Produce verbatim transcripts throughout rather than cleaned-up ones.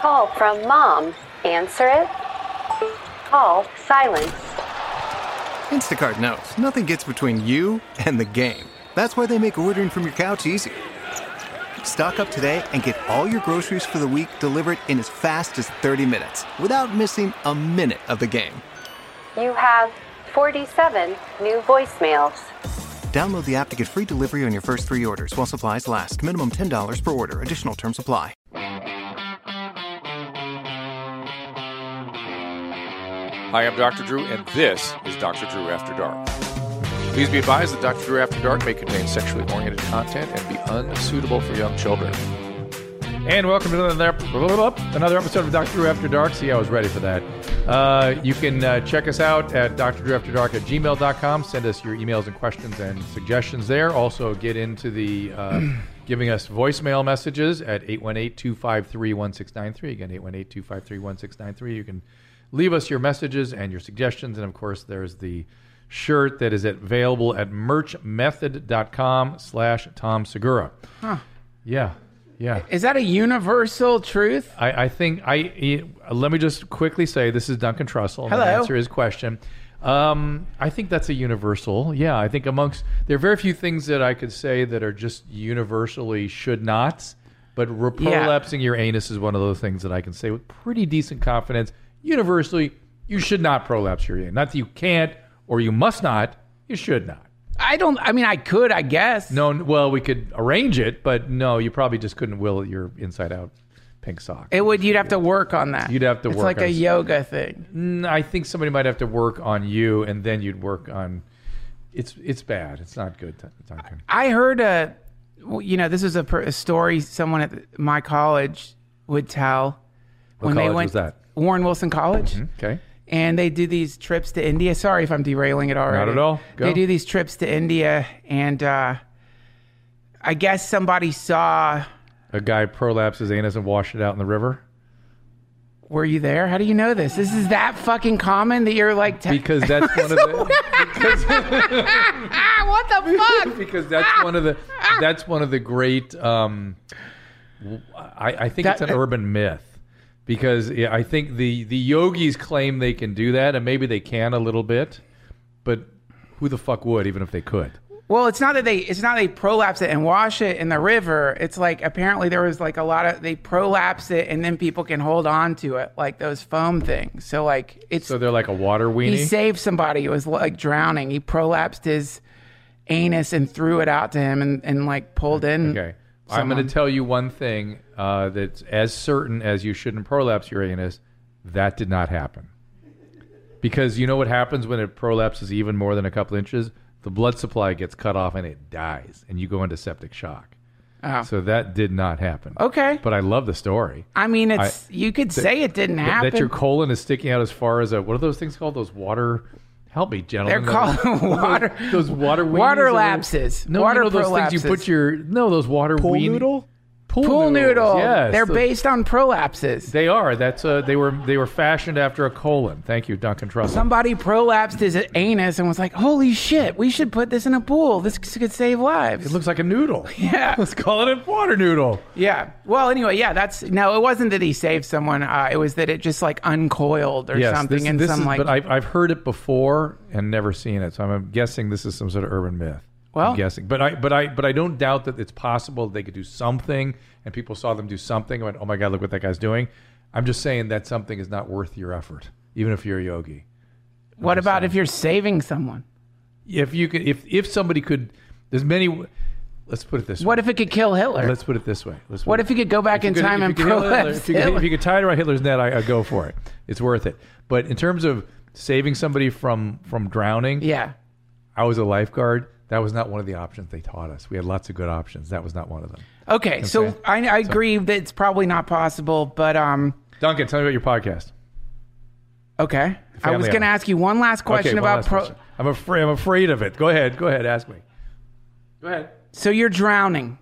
call from Mom. Answer it. Call silence. Instacart knows nothing gets between you and the game. That's why they make ordering from your couch easy. Stock up today and get all your groceries for the week delivered in as fast as thirty minutes without missing a minute of the game. You have forty-seven new voicemails. Download the app to get free delivery on your first three orders while supplies last. Minimum ten dollars per order. Additional terms apply. Hi, I'm Doctor Drew, and this is Doctor Drew After Dark. Please be advised that Doctor Drew After Dark may contain sexually oriented content and be unsuitable for young children. And welcome to another, another episode of Doctor Drew After Dark. See, I was ready for that. Uh, you can uh, check us out at d r drew after dark at gmail dot com. Send us your emails and questions and suggestions there. Also, get into the uh, giving us voicemail messages at eight one eight, two five three, one six nine three. Again, eight one eight, two five three, one six nine three. You can leave us your messages and your suggestions. And, of course, there's the shirt that is available at merchmethod.com slash Tom Segura. Huh. Yeah. Yeah. Is that a universal truth? I, I think I uh, let me just quickly say this is Duncan Trussell. Hello. To answer his question. Um, I think that's a universal. Yeah, I think amongst there are very few things that I could say that are just universally should nots, but re- prolapsing yeah. your anus is one of those things that I can say with pretty decent confidence. Universally, you should not prolapse your anus. Not that you can't or you must not. You should not. I don't, I mean, I could, I guess. No, well, we could arrange it, but no, you probably just couldn't will your inside out pink sock. It would, you'd have to work on that. You'd have to it's work It's like on a yoga thing. I think somebody might have to work on you, and then you'd work on, it's it's bad. It's not good, Duncan. I heard, a, you know, this is a, a story someone at my college would tell. What when college they went, was that? Warren Wilson College. Mm-hmm. Okay. And they do these trips to India. Sorry if I'm derailing it already. Not at all. Go. They do these trips to India, and uh, I guess somebody saw... A guy prolapsed his anus and washed it out in the river? Were you there? How do you know this? This is that fucking common that you're like... Te- because that's one of the... Because, what the fuck? Because that's one of the... That's one of the great... Um, I, I think that, it's an uh, urban myth. Because I think the, the yogis claim they can do that, and maybe they can a little bit, but who the fuck would, even if they could? Well, it's not that they it's not they prolapse it and wash it in the river. It's like apparently there was like a lot of they prolapse it and then people can hold on to it like those foam things. So like it's so they're like a water weenie. He saved somebody who was like drowning. He prolapsed his anus and threw it out to him and, and like pulled in. Okay. Someone. I'm going to tell you one thing uh, that's as certain as you shouldn't prolapse your anus. That did not happen. Because you know what happens when it prolapses even more than a couple inches? The blood supply gets cut off and it dies, and you go into septic shock. Oh. So that did not happen. Okay. But I love the story. I mean, it's I, you could th- say it didn't th- happen. That your colon is sticking out as far as a, what are those things called? Those water... Help me, gentlemen. They're called water. Those, those water weenies. Water lapses. No, water you know those prolapses. things you put your... No, those water Pool weenie, noodle? Pool, Pool noodles. noodle. Yes. They're those, based on prolapses. They are. That's uh, they were they were fashioned after a colon. Thank you, Duncan Trussell. Somebody prolapsed his anus and was like, "Holy shit, we should put this in a pool. This could save lives." It looks like a noodle. Yeah. Let's call it a water noodle. Yeah. Well, anyway, yeah, that's... No, it wasn't that he saved someone. Uh, it was that it just, like, uncoiled or yes, something. This, and this some, is, like... But I've, I've heard it before and never seen it. So I'm guessing this is some sort of urban myth. Well... I'm guessing. But I, but, I, but I don't doubt that it's possible that they could do something and people saw them do something and went, oh, my God, look what that guy's doing. I'm just saying that something is not worth your effort, even if you're a yogi. I'm what about saying. If you're saving someone? If you could, if if somebody could... There's many... Let's put it this way. What if it could kill Hitler? Let's put it this way. Let's what if you could go back in could, time and prolapse if, you could, if you could tie it around Hitler's neck, I, I'd go for it. It's worth it. But in terms of saving somebody from, from drowning, yeah, I was a lifeguard. That was not one of the options they taught us. We had lots of good options. That was not one of them. Okay, okay. so I, I agree so, that it's probably not possible, but... um, Duncan, tell me about your podcast. Okay. I was going to ask you one last question okay, about... Last Pro- question. I'm afraid. I'm afraid of it. Go ahead. Go ahead. Ask me. Go ahead. So you're drowning.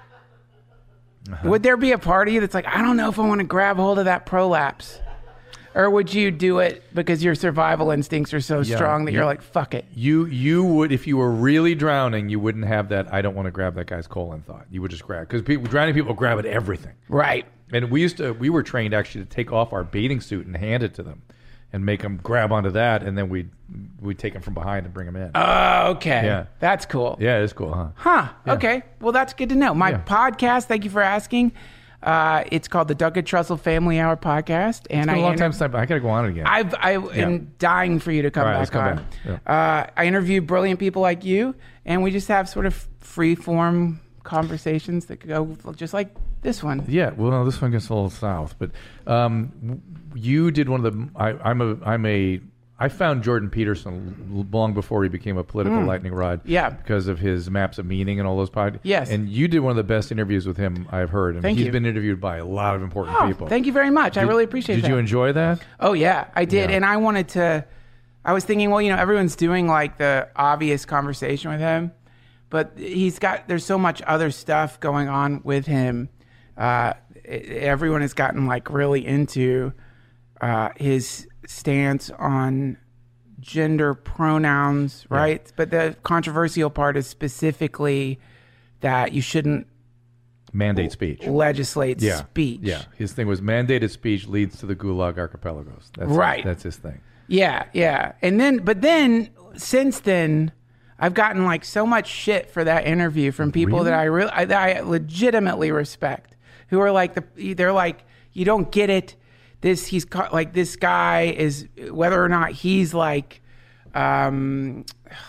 Uh-huh. Would there be a part of you that's like, I don't know if I want to grab hold of that prolapse? Or would you do it because your survival instincts are so yeah, strong that yeah. you're like, fuck it? You you would, if you were really drowning, you wouldn't have that, I don't want to grab that guy's colon thought. You would just grab, because people, drowning people grab at everything. Right. And we used to, we were trained actually to take off our bathing suit and hand it to them and make them grab onto that. And then we'd, we'd take them from behind and bring them in. Oh, okay. Yeah. That's cool. Yeah, it's cool, huh? Huh. Yeah. Okay. Well, that's good to know. My Yeah. podcast, thank you for asking. Uh, it's called the Doug and Trussell Family Hour Podcast. And It's been a I long inter- time since I, I got to go on it again. I've, I am dying for you to come All right, back let's come on. back. Uh, I interview brilliant people like you, and we just have sort of free form conversations that go just like this one. Yeah, well, no, this one gets a little south, but um, w- you did one of the. I, I'm a. I'm a. I found Jordan Peterson l- long before he became a political lightning rod. Yeah. because of his Maps of Meaning and all those podcasts. Yes. and you did one of the best interviews with him I've heard. And Thank he's you. been interviewed by a lot of important Oh, people. thank you very much. I Did- really appreciate Did that. you enjoy that? Oh yeah, I did. Yeah. And I wanted to, I was thinking, well, you know, everyone's doing like the obvious conversation with him, but he's got, there's so much other stuff going on with him. Uh, it- everyone has gotten like really into uh, his stance on gender pronouns, right? But the controversial part is specifically that you shouldn't Mandate speech. legislate Yeah, speech. Yeah, his thing was mandated speech leads to the Gulag archipelagos. That's Right. That's his thing. Yeah, yeah. And then, but then, since then, I've gotten like so much shit for that interview from people Really? that I really, I, that I legitimately respect, who are like the, they're like, you don't get it. This he's ca- like this guy is whether or not he's like um,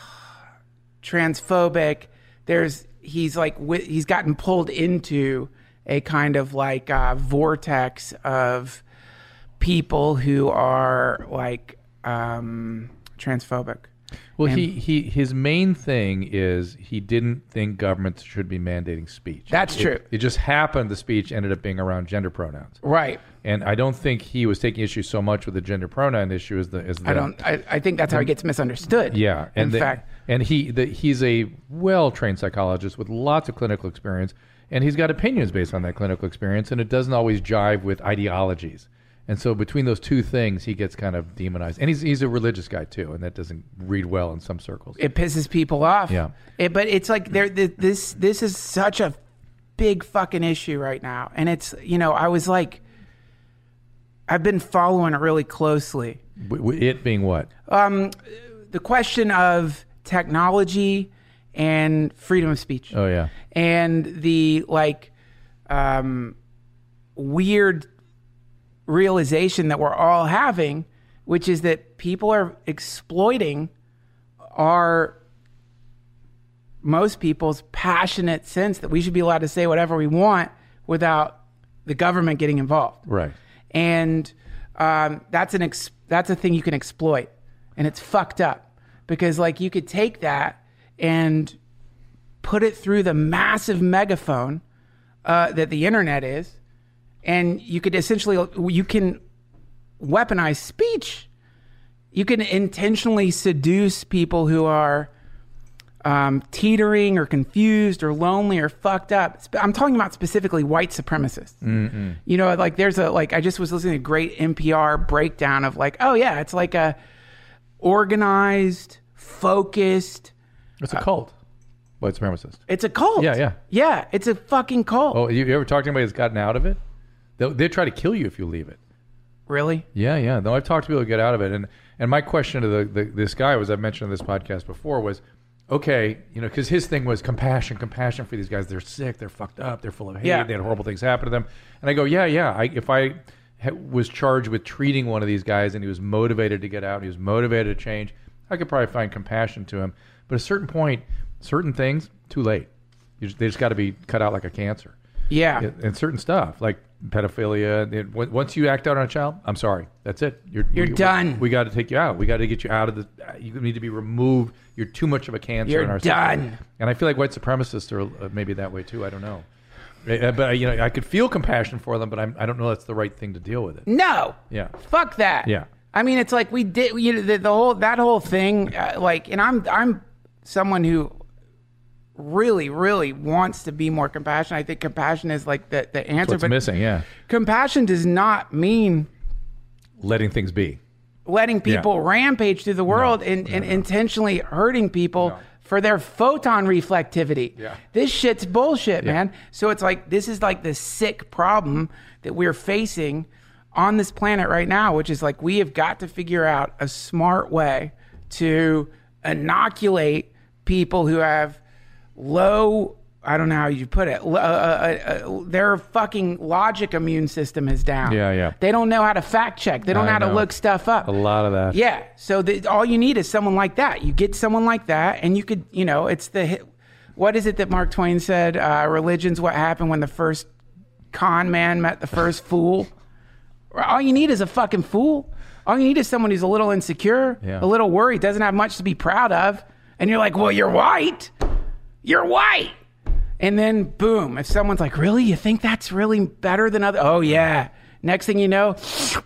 transphobic. There's he's like wi- he's gotten pulled into a kind of like uh, vortex of people who are like um, transphobic. Well, And- he, he his main thing is he didn't think governments should be mandating speech. That's It- true. It, just happened the speech ended up being around gender pronouns. Right. And I don't think he was taking issue so much with the gender pronoun issue as the as the I don't. I, I think that's how he gets misunderstood. Yeah, and in the- fact, and he the, he's a well-trained psychologist with lots of clinical experience, and he's got opinions based on that clinical experience, and it doesn't always jive with ideologies. And so between those two things, he gets kind of demonized. And he's he's a religious guy too, and that doesn't read well in some circles. it pisses people off. Yeah. It, but it's like there. th- This this is such a big fucking issue right now, and it's you know I was like, I've been following it really closely. W- w- it being what? Um, the question of technology and freedom of speech. Oh yeah. And the like um, weird realization that we're all having, which is that people are exploiting our most people's passionate sense that we should be allowed to say whatever we want without the government getting involved. Right. And um, that's an ex- that's a thing you can exploit, and it's fucked up because like you could take that and put it through the massive megaphone uh, that the internet is, and you could essentially you can weaponize speech. You can intentionally seduce people who are um, teetering or confused or lonely or fucked up. Sp- I'm talking about specifically white supremacists. Mm-hmm. You know, like there's a like I just was listening to a great N P R breakdown of like, oh yeah, it's like a organized, focused. It's a cult. White supremacist. It's a cult. Yeah, yeah. yeah. It's a fucking cult. Oh, you, you ever talked to anybody that's gotten out of it? They'll, they try to kill you if you leave it. Really? Yeah, yeah. No, I've talked to people who get out of it, and and my question to the, the this guy was I've mentioned in this podcast before was, okay, you know, because his thing was compassion, compassion for these guys. They're sick, they're fucked up, they're full of hate, Yeah. they had horrible things happen to them, and I go, yeah, yeah. I, if I ha- was charged with treating one of these guys and he was motivated to get out, he was motivated to change, I could probably find compassion to him. But at a certain point, certain things, too late. You just, they just got to be cut out like a cancer. Yeah. And certain stuff like pedophilia. It, w- once you act out on a child, I'm sorry, that's it. You're You're we, done. We, we got to take you out. We got to get you out of the. You need to be removed. You're too much of a cancer You're in our done. system. And I feel like white supremacists are uh, maybe that way too. I don't know. Uh, But you know, I could feel compassion for them, but I'm, I don't know that's the right thing to deal with it. No. Yeah. Fuck that. Yeah. I mean, it's like we did you know, the, the whole that whole thing. Uh, like, and I'm I'm someone who really really wants to be more compassionate. I think compassion is like the the answer. What's but missing? Yeah. compassion does not mean Letting things be. letting people Yeah. rampage through the world No, and, no, and no. intentionally hurting people No. for their photon reflectivity. Yeah. This shit's bullshit, Yeah. man. So it's like, this is like the sick problem that we're facing on this planet right now, which is like, we have got to figure out a smart way to inoculate people who have low, I don't know how you put it, uh, uh, uh, their fucking logic immune system is down. Yeah, yeah. They don't know how to fact check. They don't I know how to know. look stuff up. A lot of that. Yeah. So the, all you need is someone like that. You get someone like that, and you could, you know, it's the, what is it that Mark Twain said? Uh, religion's what happened when the first con man met the first fool. All you need is a fucking fool. All you need is someone who's a little insecure, Yeah. a little worried, doesn't have much to be proud of. And you're like, well, you're white. You're white. And then boom, if someone's like, really? You think that's really better than other? Oh yeah. Next thing you know,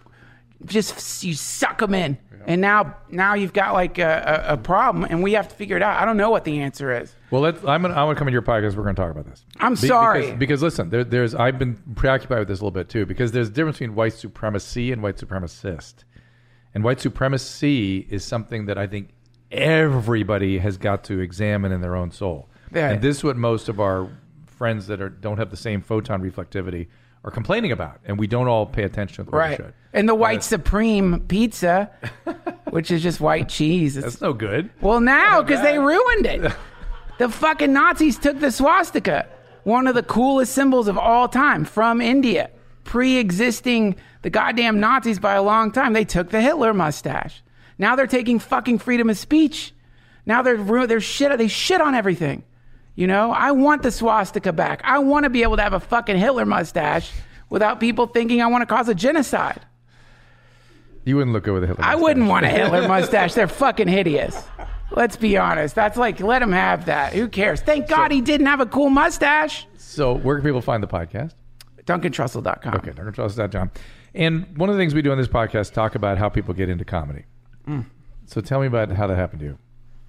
just you suck them in. And now, now you've got like a, a, a problem, and we have to figure it out. I don't know what the answer is. Well, let's, I'm gonna, I'm gonna come into your podcast. We're gonna talk about this. I'm Be- sorry. because, because listen, there, there's I've been preoccupied with this a little bit too, because there's a difference between white supremacy and white supremacist. And white supremacy is something that I think everybody has got to examine in their own soul. Yeah. And this is what most of our friends that are don't have the same photon reflectivity are complaining about, and we don't all pay attention to the way we Right. should. And the white supreme pizza, which is just white cheese. It's, That's no good. well, now, because they ruined it. The fucking Nazis took the swastika, one of the coolest symbols of all time, from India. Pre-existing the goddamn Nazis by a long time. They took the Hitler mustache. Now they're taking fucking freedom of speech. Now they're ru- they're shit. They shit on everything. You know, I want the swastika back. I want to be able to have a fucking Hitler mustache without people thinking I want to cause a genocide. You wouldn't look good with a Hitler I mustache. wouldn't want a Hitler mustache. They're fucking hideous. Let's be honest. That's like, let him have that. Who cares? Thank God he didn't have a cool mustache. So where can people find the podcast? Duncan Trussell dot com. Okay, Duncan Trussell dot com. And one of the things we do on this podcast, talk about how people get into comedy. Mm. So tell me about how that happened to you.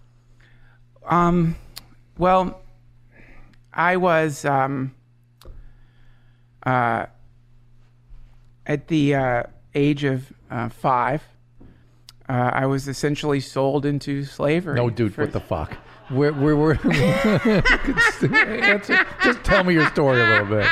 Um, well, I was um, uh, at the uh, age of uh, five. Uh, I was essentially sold into slavery. No, dude, for- what the fuck? Where, where, where? Answer- Just tell me your story a little bit.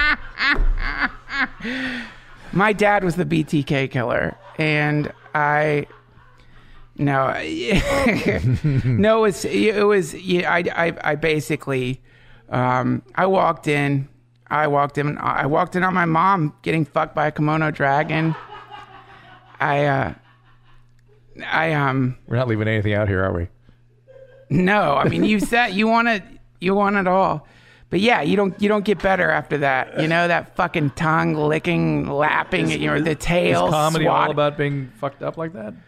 My dad was the B T K killer, and I. No, no, it was it was. Yeah, I, I, I basically, um, I walked in. I walked in. I walked in on my mom getting fucked by a kimono dragon. I, uh, I um. We're not leaving anything out here, are we? No, I mean you said you want it. You want it all. But yeah, you don't you don't get better after that. You know, that fucking tongue licking, lapping at your the tail. Is comedy swat- all about being fucked up like that?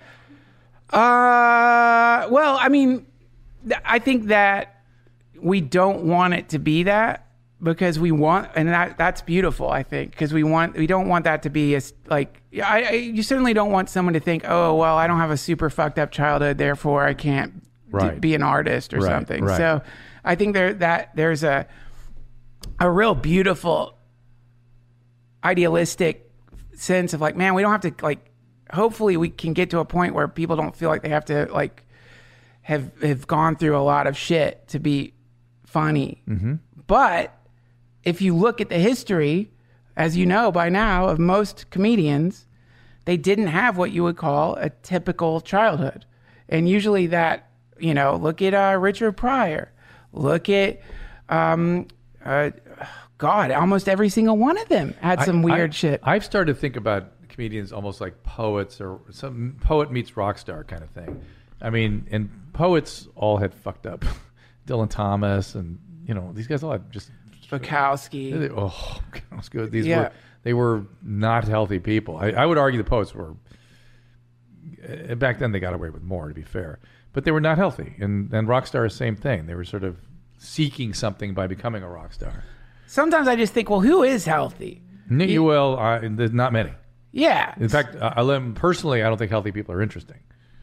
Uh, well, I mean, th- I think that we don't want it to be that because we want, and that that's beautiful. I think because we want, we don't want that to be as like, I, I you certainly don't want someone to think, oh, well, I don't have a super fucked up childhood, therefore I can't d- Right. be an artist or Right, something. right. So, I think there that there's a a real beautiful idealistic sense of like, man, we don't have to like. Hopefully we can get to a point where people don't feel like they have to like have have gone through a lot of shit to be funny. Mm-hmm. But if you look at the history, as you know by now, of most comedians, they didn't have what you would call a typical childhood. And usually that, you know, look at uh, Richard Pryor, look at, um, uh, God, almost every single one of them had some I- weird I- shit. I've started to think about comedians almost like poets or some poet meets rock star kind of thing. I mean, and poets all had fucked up. Dylan Thomas and, you know, these guys all had just... Bukowski. They- Oh, that was good. These Yeah. were they were not healthy people. I, I would argue the poets were. uh, Back then, they got away with more, to be fair, but they were not healthy. And and rock star is the same thing. They were sort of seeking something by becoming a rock star. Sometimes I just think, well, who is healthy? N- You will. Uh, there's not many. Yeah. In fact, uh, I let- personally, I don't think healthy people are interesting.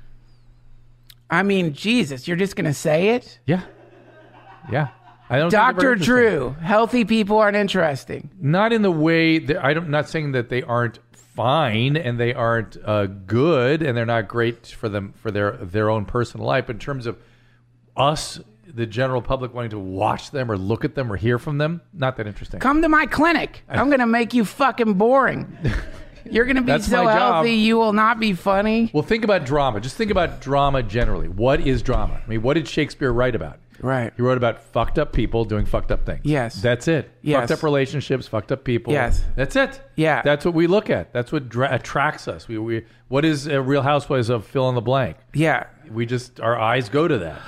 I mean, Jesus, you're just going to say it? Yeah, yeah. I don't. think they're Doctor very interesting. Drew, healthy people aren't interesting. Not in the way that I'm not saying that they aren't fine and they aren't uh, good and they're not great for them for their their own personal life. But in terms of us the general public wanting to watch them or look at them or hear from them, not that interesting. Come to my clinic. I'm going to make you fucking boring. You're going to be That's so my job. healthy, you will not be funny. Well, think about drama. Just think about drama generally. What is drama? I mean, what did Shakespeare write about? Right. He wrote about fucked up people doing fucked up things. Yes. That's it. Yes. Fucked up relationships, fucked up people. Yes. That's it. Yeah. That's what we look at. That's what dra- attracts us. We, we What is a Real Housewives of fill in the blank? Yeah. We just, our eyes go to that.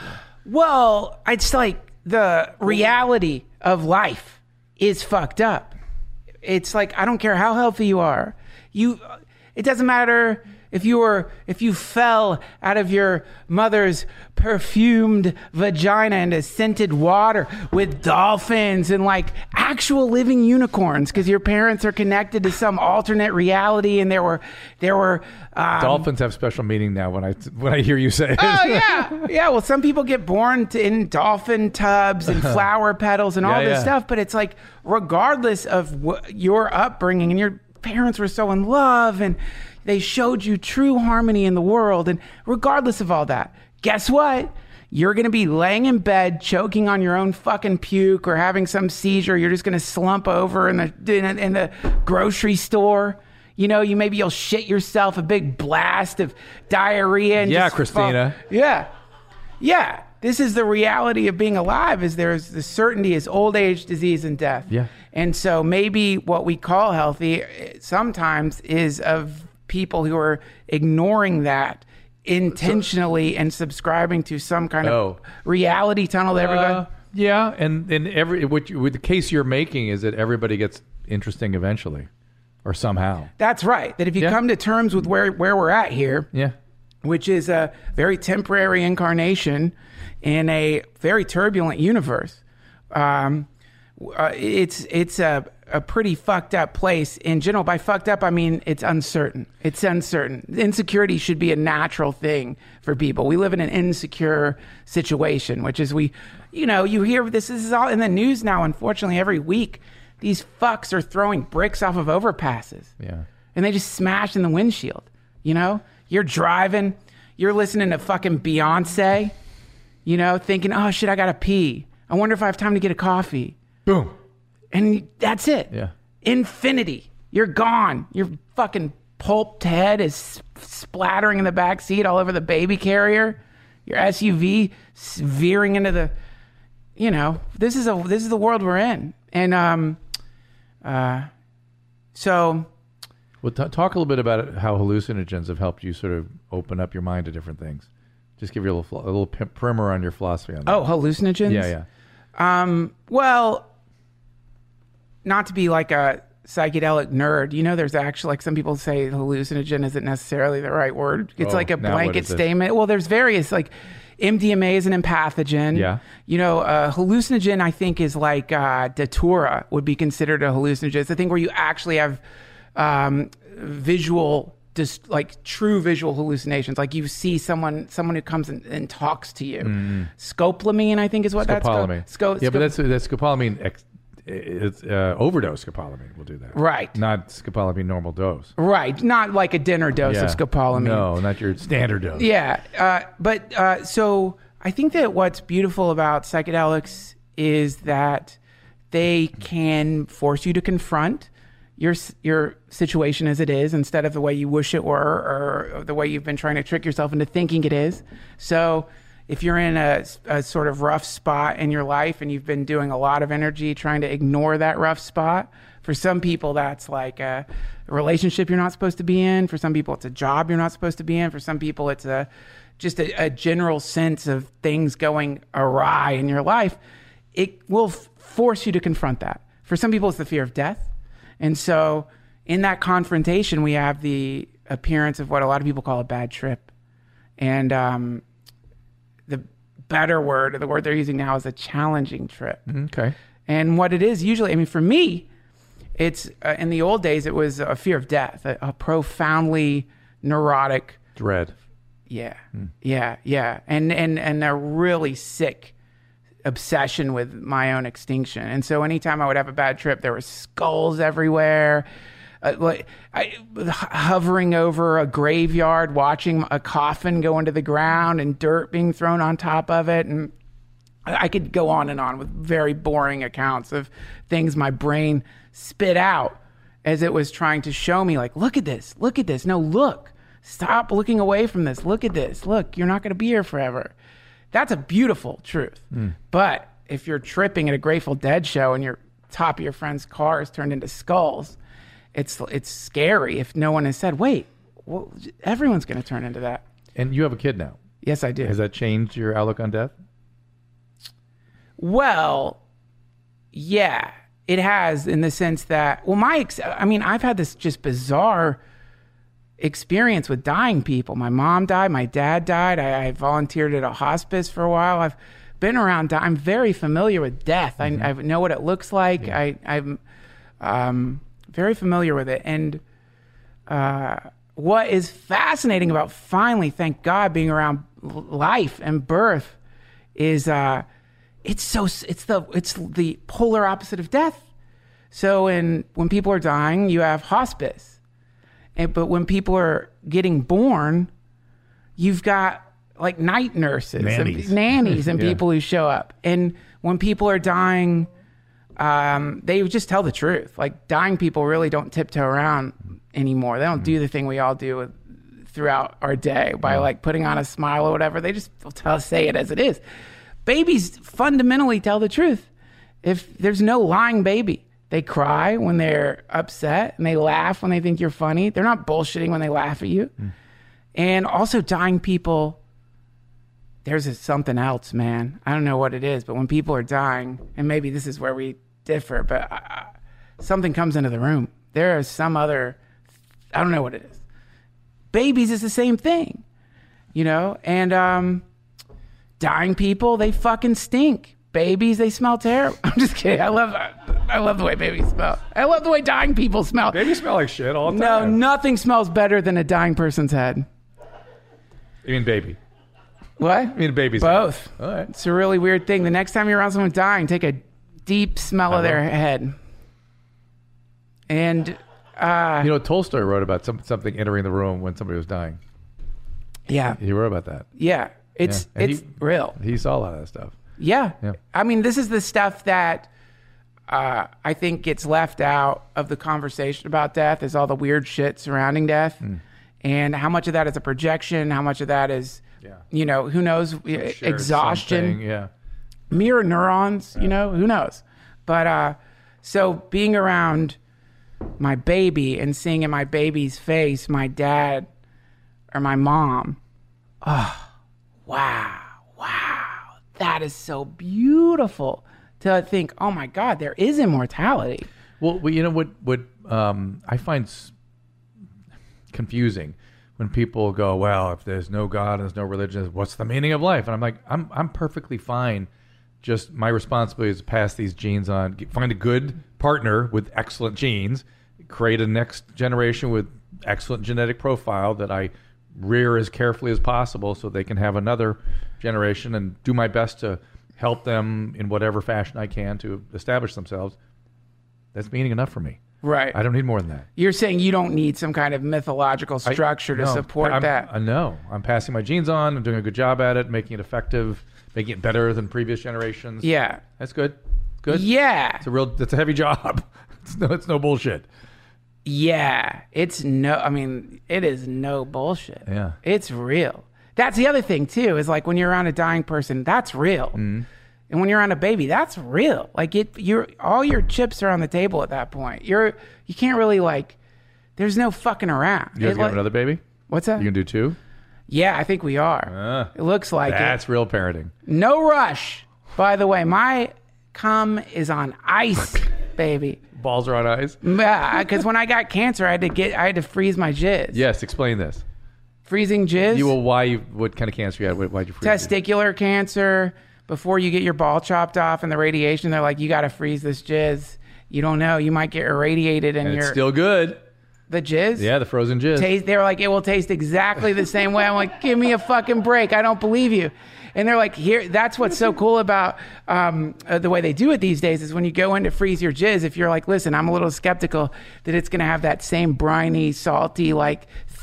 Well, it's like the reality of life is fucked up. It's like, I don't care how healthy you are. You, it doesn't matter if you were, if you fell out of your mother's perfumed vagina into scented water with dolphins and like actual living unicorns because your parents are connected to some alternate reality and there were, there were, um, Dolphins have special meaning now when I when I hear you say it. Oh yeah, yeah. Well, some people get born to, in dolphin tubs and flower petals and all Yeah, this yeah. stuff. But it's like, regardless of what your upbringing and your parents were so in love and they showed you true harmony in the world, and regardless of all that, guess what? You're going to be laying in bed, choking on your own fucking puke or having some seizure. You're just going to slump over in the in, in the grocery store. You know, you maybe you'll shit yourself a big blast of diarrhea. And Yeah, just Christina. fall- yeah. Yeah. This is the reality of being alive, is there's the certainty is old age, disease, and death. Yeah. And so maybe what we call healthy eh, sometimes is of people who are ignoring that intentionally and subscribing to some kind Oh. of reality tunnel that everybody... Uh, yeah, and and every what you, with the case you're making is that everybody gets interesting eventually, or somehow. That's right. That if you Yeah. come to terms with where, where we're at here, Yeah. which is a very temporary incarnation in a very turbulent universe. Um, uh, it's it's a, a pretty fucked up place in general. By fucked up, I mean it's uncertain. It's uncertain. Insecurity should be a natural thing for people. We live in an insecure situation, which is we, you know, you hear this, this is all in the news now, unfortunately, every week. These fucks are throwing bricks off of overpasses. Yeah. And they just smash in the windshield. You know, you're driving, you're listening to fucking Beyonce, you know, thinking, oh shit, I gotta pee. I wonder if I have time to get a coffee. Boom. And that's it. Yeah. Infinity. You're gone. Your fucking pulped head is splattering in the back seat all over the baby carrier. Your S U V veering into the, you know, this is a this is the world we're in. And um, uh, so. Well, t- talk a little bit about it, how hallucinogens have helped you sort of open up your mind to different things. Just give you a little, a little p- primer on your philosophy on that. Oh, hallucinogens? Yeah, yeah. Um, well, not to be like a psychedelic nerd, you know, there's actually, like some people say hallucinogen isn't necessarily the right word. It's Oh, like a now what blanket is it? statement. Well, there's various, like M D M A is an empathogen. Yeah. You know, uh, hallucinogen, I think, is like uh, Datura would be considered a hallucinogen. It's the thing where you actually have um, visual, just like true visual hallucinations. Like you see someone, someone who comes and, and talks to you. Scopolamine, I think, is what that's called. Scopolamine. Sco- yeah, sco- but that's that's scopolamine. Ex- it's uh, overdose scopolamine will do that. Right. Not scopolamine normal dose. Right, not like a dinner dose Yeah. of scopolamine. No, not your standard dose. Yeah, uh, but uh, so I think that what's beautiful about psychedelics is that they can force you to confront your your situation as it is instead of the way you wish it were or the way you've been trying to trick yourself into thinking it is. So if you're in a, a sort of rough spot in your life and you've been doing a lot of energy trying to ignore that rough spot, for some people that's like a relationship you're not supposed to be in. For some people it's a job you're not supposed to be in. For some people it's a just a, a general sense of things going awry in your life. It will f- force you to confront that. For some people it's the fear of death. And so in that confrontation, we have the appearance of what a lot of people call a bad trip. And um, the better word, or the word they're using now, is a challenging trip. Okay. And what it is usually, I mean, for me, it's uh, in the old days, it was a fear of death, a, a profoundly neurotic, Dread. yeah, yeah, yeah, and and and a really sick obsession with my own extinction. And so anytime I would have a bad trip, there were skulls everywhere, uh, like I, hovering over a graveyard, watching a coffin go into the ground and dirt being thrown on top of it. And I could go on and on with very boring accounts of things my brain spit out as it was trying to show me, like, look at this, look at this. No, look, stop looking away from this. Look at this. Look, you're not going to be here forever. That's a beautiful truth. Mm. But if you're tripping at a Grateful Dead show and your top of your friend's car is turned into skulls, it's it's scary if no one has said, wait, well, everyone's going to turn into that. And you have a kid now. Yes, I do. Has that changed your outlook on death? Well, yeah, it has, in the sense that, well, my, ex- I mean, I've had this just bizarre experience with dying people. My mom died, my dad died. I, I volunteered at a hospice for a while. I've been around, di- I'm very familiar with death. Mm-hmm. I, I know what it looks like. Yeah. I, I'm um, very familiar with it. And uh, what is fascinating about finally, thank God, being around life and birth is, uh, It's so it's the it's the polar opposite of death. So in when people are dying, you have hospice, and but when people are getting born, you've got like night nurses, nannies, and, nannies, and yeah. people who show up. And when people are dying, um, they just tell the truth. Like dying people really don't tiptoe around anymore. They don't mm. do the thing we all do with, throughout our day by oh. like putting on a smile or whatever. They just tell say it as it is. Babies fundamentally tell the truth. If there's no lying baby, they cry when they're upset and they laugh when they think you're funny. They're not bullshitting when they laugh at you. Mm. And also dying people, there's a, something else, man. I don't know what it is, but when people are dying, and maybe this is where we differ, but uh, something comes into the room. There is some other, I don't know what it is. Babies is the same thing, you know? And, um, dying people, they fucking stink. Babies, they smell terrible. I'm just kidding. I love I love the way babies smell. I love the way dying people smell. Babies smell like shit all the no, time. No, nothing smells better than a dying person's head. You mean baby? What? I mean babies. Both. All right. It's a really weird thing. The next time you're around someone dying, take a deep smell I of their head. And uh, you know, Tolstoy wrote about some, something entering the room when somebody was dying. Yeah. He wrote about that. Yeah. It's yeah. it's he, real. He saw a lot of that stuff. Yeah. yeah. I mean, this is the stuff that uh, I think gets left out of the conversation about death, is all the weird shit surrounding death. Mm. And how much of that is a projection, how much of that is, yeah. you know, who knows, exhaustion. Yeah. Mirror neurons, yeah. you know, who knows. But uh, so being around my baby and seeing in my baby's face my dad or my mom, oh, wow, wow. That is so beautiful to think, oh my God, there is immortality. Well, well you know what, what um, I find s- confusing when people go, well, if there's no God and there's no religion, what's the meaning of life? And I'm like, I'm I'm perfectly fine. Just my responsibility is to pass these genes on, get, find a good partner with excellent genes, create a next generation with excellent genetic profile that I rear as carefully as possible so they can have another generation, and do my best to help them in whatever fashion I can to establish themselves. That's meaning enough for me. Right. I don't need more than that. You're saying you don't need some kind of mythological structure I, to no, support I'm, that. Uh, no. I'm passing my genes on. I'm doing a good job at it, making it effective, making it better than previous generations. Yeah. That's good. Good. Yeah. It's a real, it's a heavy job. It's no, it's no bullshit. Yeah. It's no, I mean, it is no bullshit. Yeah. It's real. That's the other thing too, is like when you're around a dying person, that's real. Mm-hmm. And when you're around a baby, that's real. Like it, you're, all your chips are on the table at that point. You're, you can't really like, there's no fucking around. You guys it, gonna have another baby? What's that? You can do two? Yeah, I think we are. Uh, it looks like that's it. That's real parenting. No rush. By the way, my cum is on ice, baby. Balls are on ice? Yeah, because when I got cancer, I had to get, I had to freeze my jizz. Yes, explain this. Freezing jizz. You, well, why? You, what kind of cancer you had? Why'd you freeze? Testicular it? cancer. Before you get your ball chopped off and the radiation, they're like, you got to freeze this jizz. You don't know. You might get irradiated and, and you're it's still good. The jizz? Yeah, the frozen jizz. Taste, they were like, it will taste exactly the same way. I'm like, give me a fucking break. I don't believe you. And they're like, here, that's what's so cool about um, uh, the way they do it these days is when you go in to freeze your jizz, if you're like, listen, I'm a little skeptical that it's going to have that same briny, salty, like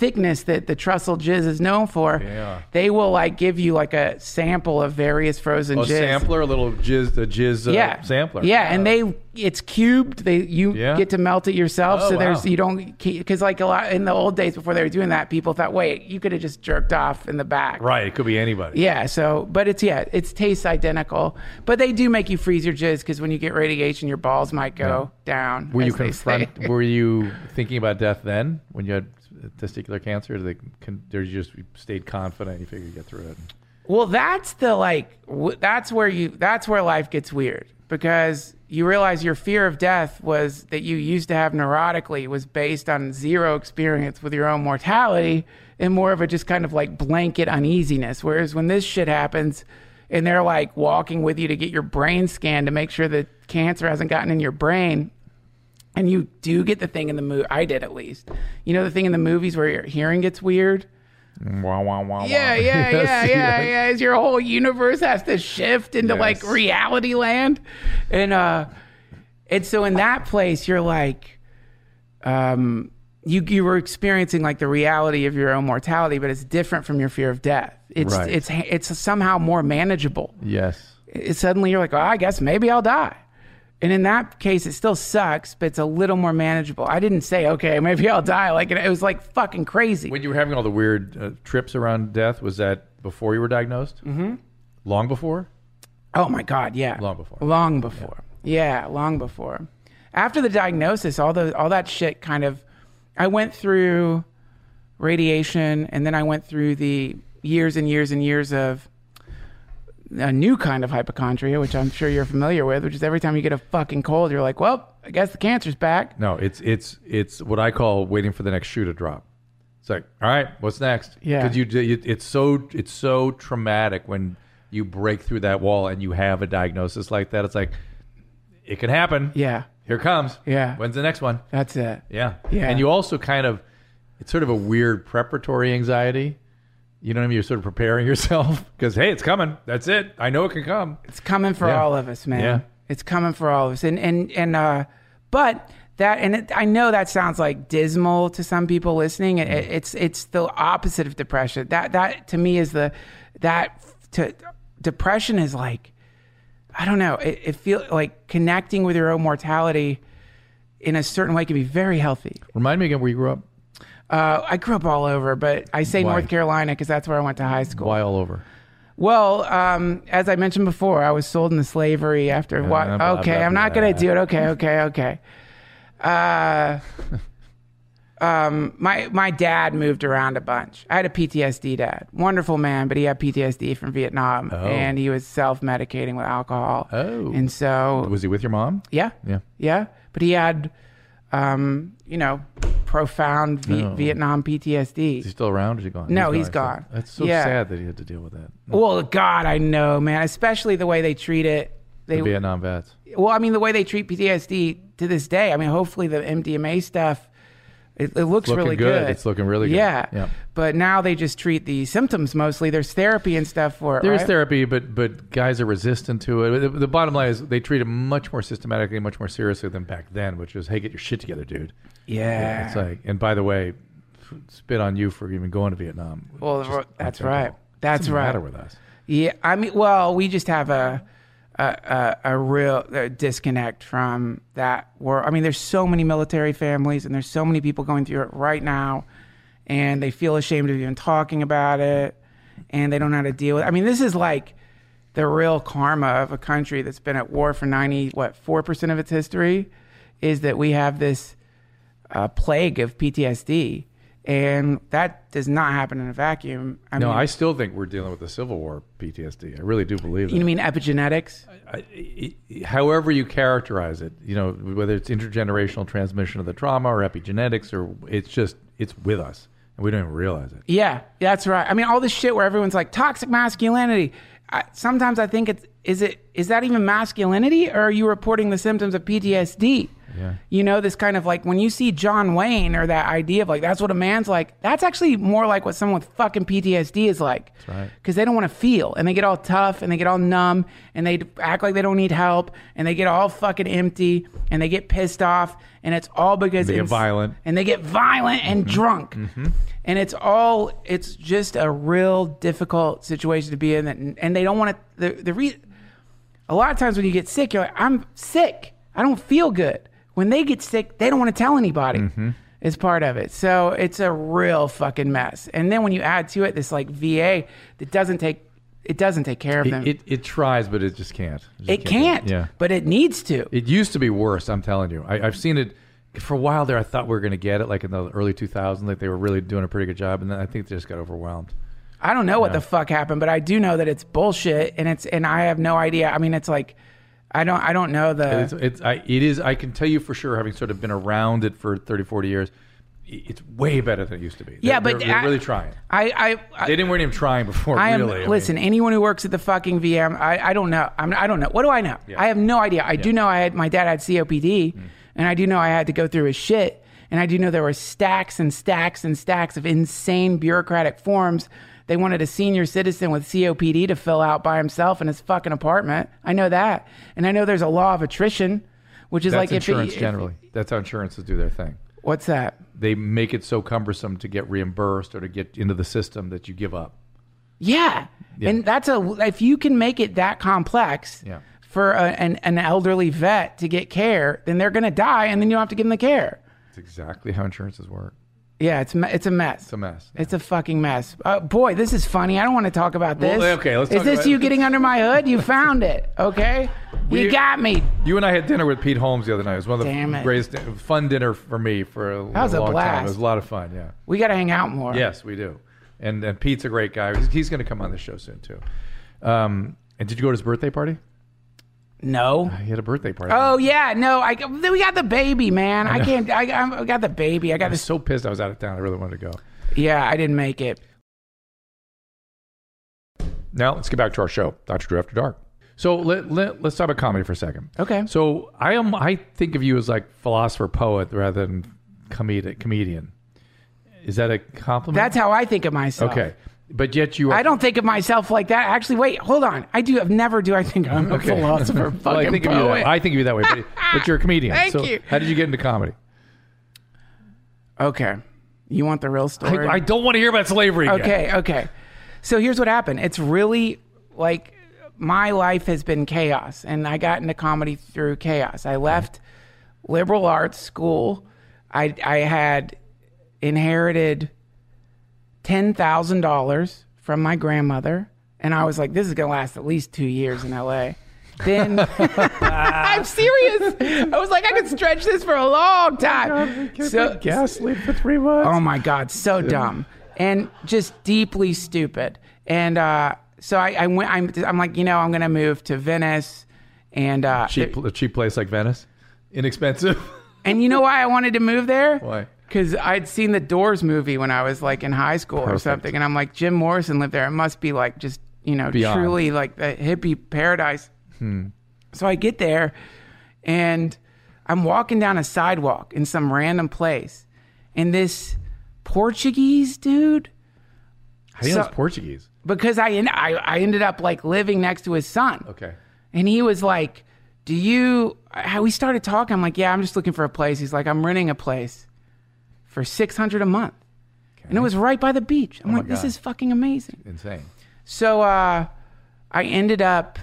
thickness that the Trussell jizz is known for, Yeah. they will like give you like a sample of various frozen A jizz. sampler, a little jizz, the jizz uh, yeah. sampler. Yeah, and they it's cubed. They you Yeah. get to melt it yourself. Oh, so there's wow. you don't because like a lot in the old days before they were doing that, people thought, wait, you could have just jerked off in the back. Right. It could be anybody. Yeah, so, but it's, yeah, it tastes identical. But they do make you freeze your jizz because when you get radiation, your balls might go down. Were you as they confront? say. Were you thinking about death then when you had testicular cancer? Did they, con, or you just stayed confident? You figured you'd get through it. Well, that's the, like, w- that's where you, that's where life gets weird because you realize your fear of death was that you used to have neurotically was based on zero experience with your own mortality and more of a just kind of like blanket uneasiness. Whereas when this shit happens and they're like walking with you to get your brain scanned to make sure that cancer hasn't gotten in your brain, and you do get the thing in the movie, I did at least. You know the thing in the movies where your hearing gets weird? Wah, wah, wah, Yeah, wah. yeah, yeah, Yes, yeah, yes. yeah. As your whole universe has to shift into Yes. like reality land. And uh and so in that place you're like um you you were experiencing like the reality of your own mortality, but it's different from your fear of death. It's Right. it's it's somehow more manageable. Yes. It, suddenly you're like, oh, I guess maybe I'll die. And in that case, it still sucks, but it's a little more manageable. I didn't say, okay, maybe I'll die. Like, it, it was like fucking crazy. When you were having all the weird uh, trips around death, was that before you were diagnosed? Mm-hmm. Long before? Oh my God, yeah. Long before. Long before. Yeah. yeah, long before. After the diagnosis, all the all that shit kind of, I went through radiation, and then I went through the years and years and years of a new kind of hypochondria, which I'm sure you're familiar with, which is every time you get a fucking cold, you're like, well, I guess the cancer's back. No, it's it's it's what I call waiting for the next shoe to drop. It's like, all right, what's next? Yeah. Because you, you, it's so it's so traumatic when you break through that wall and you have a diagnosis like that. It's like, it can happen. Yeah, Here it comes. Yeah. When's the next one? that's it. Yeah. Yeah. And you also kind of, it's sort of a weird preparatory anxiety. You know what I mean? You're sort of preparing yourself because, hey, it's coming. That's it. I know it can come. It's coming for Yeah. all of us, man. Yeah. It's coming for all of us. And, and, and, uh, but that, and it, I know that sounds like dismal to some people listening. It, it, it's, it's the opposite of depression. That, that to me is the, that to depression is like, I don't know. It, it feels like connecting with your own mortality in a certain way can be very healthy. Remind me again where you grew up. Uh, I grew up all over, but I say Why? North Carolina because that's where I went to high school. Why all over? Well, um, as I mentioned before, I was sold into slavery after what? blah, blah, Okay, blah, I'm not blah. going to do it. Okay, okay, okay. Uh, um, my my dad moved around a bunch. I had a P T S D dad, wonderful man, but he had P T S D from Vietnam, Oh. and he was self-medicating with alcohol. Oh. and so Was he with your mom? yeah, Yeah. yeah. But he had, um, you know, profound v- Oh. Vietnam P T S D. Is he still around or is he gone? No, he's gone. That's so Yeah. sad that he had to deal with that. Well, God, I know, man. Especially the way they treat it. They, The Vietnam vets. well, I mean, the way they treat P T S D to this day. I mean, hopefully the M D M A stuff, it, it looks It's looking really good. good. It's looking really good. Yeah. Yeah. But now they just treat the symptoms mostly. There's therapy and stuff for it. There's right? therapy, but but guys are resistant to it. The, the bottom line is they treat it much more systematically, much more seriously than back then, which was, hey, get your shit together, dude. Yeah. It's like, and by the way, spit on you for even going to Vietnam. Well, Just that's unthinkable. right. That's What's the right. matter with us? Yeah, I mean, well, we just have a a, a, a real uh disconnect from that world. I mean, there's so many military families, and there's so many people going through it right now, and they feel ashamed of even talking about it, and they don't know how to deal with it. I mean, this is like the real karma of a country that's been at war for ninety, what, four percent of its history, is that we have this uh, plague of P T S D. And that does not happen in a vacuum. I No, mean, I still think we're dealing with the Civil War P T S D. I really do believe that. you mean epigenetics? I, I- however you characterize it, you know, whether it's intergenerational transmission of the trauma or epigenetics, or it's just, it's with us and we don't even realize it. Yeah, that's right. I mean, all this shit where everyone's like toxic masculinity. I, sometimes I think it's is it is that even masculinity, or are you reporting the symptoms of P T S D? Yeah. You know, this kind of like when you see John Wayne or that idea of like, that's what a man's like, that's actually more like what someone with fucking P T S D is like. That's right. Because they don't want to feel and they get all tough and they get all numb and they act like they don't need help and they get all fucking empty and they get pissed off and it's all because They get it's, violent. and they get violent and Mm-hmm. drunk. Mm-hmm. And it's all, it's just a real difficult situation to be in. And, and they don't want to, the, the re, a lot of times when you get sick, you're like, I'm sick. I don't feel good. When they get sick, they don't want to tell anybody. Mm-hmm. It's part of it. So it's a real fucking mess. And then when you add to it this like V A that doesn't take, it doesn't take care of them. It, it, it tries, but it just can't. It, just It can't, Yeah. but it needs to. It used to be worse, I'm telling you. I, I've seen it. For a while there, I thought we were going to get it, like in the early two thousands, like they were really doing a pretty good job, and then I think they just got overwhelmed. I don't know what Yeah. the fuck happened, but I do know that it's bullshit, and it's and I have no idea. I mean, it's like I don't I don't know the. It's, it's, I, it is, I can tell you for sure, having sort of been around it for thirty, forty years, it's way better than it used to be. Yeah, they're, but they're, they're I- really trying. I I, I They didn't weren't even trying before. I am really. I listen. mean, anyone who works at the fucking V M, I, I don't know. I'm, I don't know. What do I know? Yeah. I have no idea. I do know I had my dad had C O P D, Mm. and I do know I had to go through his shit, and I do know there were stacks and stacks and stacks of insane bureaucratic forms. They wanted a senior citizen with C O P D to fill out by himself in his fucking apartment. I know that, and I know there's a law of attrition, which is that's like if insurance it, if- generally. That's how insurances do their thing. What's that? They make it so cumbersome to get reimbursed or to get into the system that you give up. Yeah. Yeah. And that's a, if you can make it that complex Yeah. for a, an, an elderly vet to get care, then they're going to die and then you don't have to give them the care. It's exactly how insurances work. Yeah, it's, me- it's a mess. It's a mess. It's a fucking mess. Uh, boy, this is funny. I don't want to talk about this. Well, okay, let's Is talk this about- you getting under my hood? You found it. Okay. We- you got me. You and I had dinner with Pete Holmes the other night. It was one of the Damn it. greatest, fun dinner for me for a, That was a a long time. blast. It was a lot of fun, yeah. We got to hang out more. Yes, we do. And, and Pete's a great guy. He's, he's going to come on the show soon, too. Um, and did you go to his birthday party? No. He had a birthday party. Oh, yeah. No, I, we got the baby, man. I, can't, I, I got the baby. I got I was this. so pissed I was out of town. I really wanted to go. Yeah, I didn't make it. Now, let's get back to our show, Doctor Drew After Dark. So let, let, let's talk about comedy for a second. Okay. So I am I think of you as like philosopher poet rather than comedic comedian. Is that a compliment? That's how I think of myself. okay. But yet you are, I don't think of myself like that. Actually, wait, hold on. I do. Never do I think I'm a Okay. philosopher. well, fucking I think of you poet. that I think of you that way, but, but you're a comedian. Thank so you. How did you get into comedy? Okay, you want the real I, story? I don't want to hear about slavery again. okay, okay. So here's what happened. It's really like my life has been chaos, and I got into comedy through chaos. I left liberal arts school. I I had inherited ten thousand dollars from my grandmother, and I was like, "This is gonna last at least two years in L A." Then I'm serious. I was like, I could stretch this for a long time. So Gaslit for three months. oh my god, so dumb and just deeply stupid. And uh, so I, I went. I'm, I'm like, you know, I'm gonna move to Venice, and uh, cheap, a cheap place like Venice, inexpensive. and you know why I wanted to move there? Why? Because I'd seen the Doors movie when I was like in high school or Perfect. something, and I'm like, Jim Morrison lived there. It must be like just you know Beyond. truly like the hippie paradise. Hmm. So I get there, and I'm walking down a sidewalk in some random place, and this Portuguese dude. How do you know So- it's Portuguese? Because I, en- I I ended up like living next to his son. Okay. And he was like, do you, how we started talking. I'm like, yeah, I'm just looking for a place. He's like, I'm renting a place for six hundred a month. And it was right by the beach. I'm Oh my like, this God. is fucking amazing. Insane. So uh, I ended up,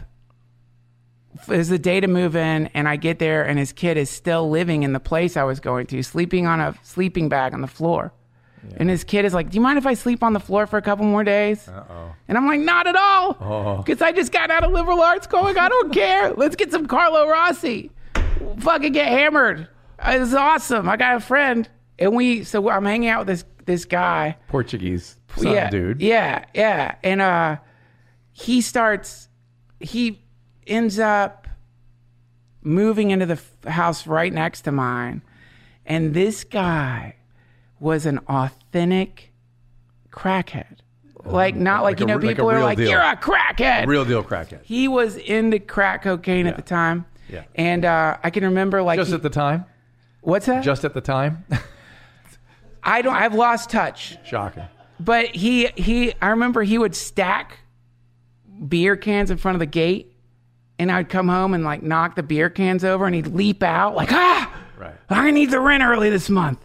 it was the day to move in, and I get there, and his kid is still living in the place I was going to, sleeping on a sleeping bag on the floor. And his kid is like, do you mind if I sleep on the floor for a couple more days? Uh-oh. And I'm like, not at all. Oh. Because I just got out of liberal arts going, I don't care. Let's get some Carlo Rossi. Fucking get hammered. It's awesome. I got a friend. And we, so I'm hanging out with this this guy. Portuguese son, yeah, dude. Yeah, yeah. And uh, he starts, he ends up moving into the f- house right next to mine. And this guy was an authentic crackhead. Like, not like, like you a know, re- like a people are real like, deal. you're a crackhead. Real deal crackhead. He was into crack cocaine at the time. Yeah. And uh, I can remember like, Just he- at the time? What's that? Just at the time? I don't. I've lost touch. Shocking. But he he. I remember he would stack beer cans in front of the gate, and I'd come home and like knock the beer cans over, and he'd leap out like, ah, right. I need the rent early this month.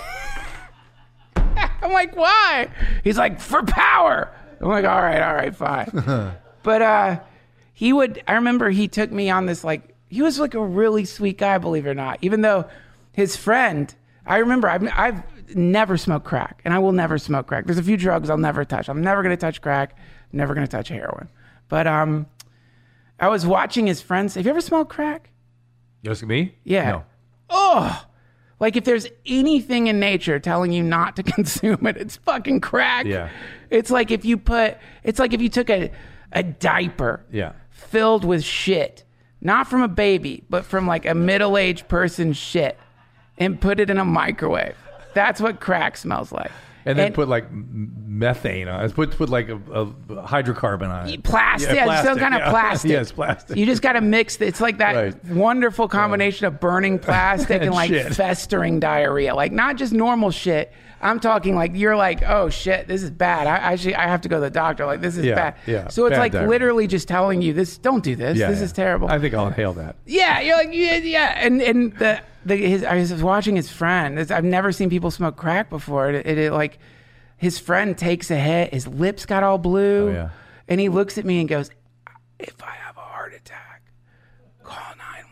I'm like, why? He's like, for power. I'm like, all right, all right, fine. But uh, he would. I remember he took me on this like. He was like a really sweet guy, believe it or not. Even though his friend, I remember I've I've never smoked crack, and I will never smoke crack. There's a few drugs I'll never touch. I'm never gonna touch crack. Never gonna touch heroin. But um, I was watching his friends. Have you ever smoked crack? You asking me? Yeah. No. Oh, like if there's anything in nature telling you not to consume it, it's fucking crack. Yeah. It's like if you put, it's like if you took a, a diaper Yeah. filled with shit, not from a baby, but from like a middle-aged person's shit, and put it in a microwave. That's what crack smells like. And then put like m- methane on it. Put, put like a, a hydrocarbon on it. Plastic, Yeah, yeah, plastic, some kind yeah. of plastic. Yes, plastic. You just got to mix it. It's like that Right. wonderful combination of burning plastic and, And like shit. festering diarrhea. Like not just normal shit. I'm talking like you're like, oh shit, this is bad. I actually I have to go to the doctor. Like this is Yeah, bad. yeah, So it's bad like diarrhea. literally just telling you this. Don't do this. Yeah, this yeah. is terrible. I think I'll inhale that. Yeah, you're like yeah, yeah. And and the the his I was watching his friend. It's, I've never seen people smoke crack before. It, it, it like his friend takes a hit. His lips got all blue. Oh, yeah. And he looks at me and goes, "If I have a heart attack, call nine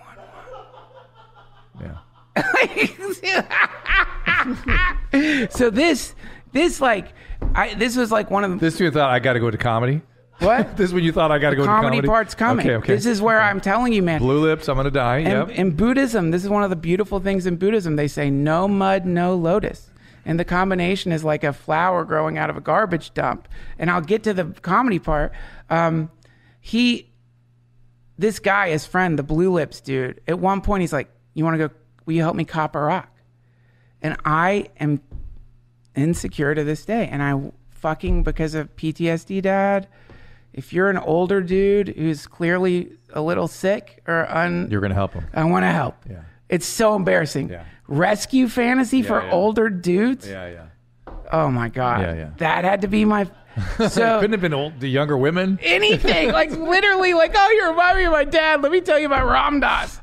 one one." Yeah. So this this like I this was like one of the This when you thought I got to go to comedy? what This when you thought I got to go to comedy? comedy part's coming. Okay, okay. This is where I'm telling you, man. Blue lips, I'm going to die. And Yep. in Buddhism, this is one of the beautiful things in Buddhism. They say no mud, no lotus. And the combination is like a flower growing out of a garbage dump. And I'll get to the comedy part. Um, he, this guy, his friend, the Blue Lips dude, at one point he's like, you want to go, will you help me cop a rock? And I am insecure to this day. And I fucking, because of P T S D, Dad, if you're an older dude who's clearly a little sick or un... You're going to help him. I want to help. Yeah. It's so embarrassing. Yeah. Rescue fantasy for yeah. older dudes. Yeah, yeah. Oh my God. Yeah, yeah. That had to be my. So Couldn't have been old, the younger women. anything like literally like, oh, you remind me of my dad. Let me tell you about Ram Dass.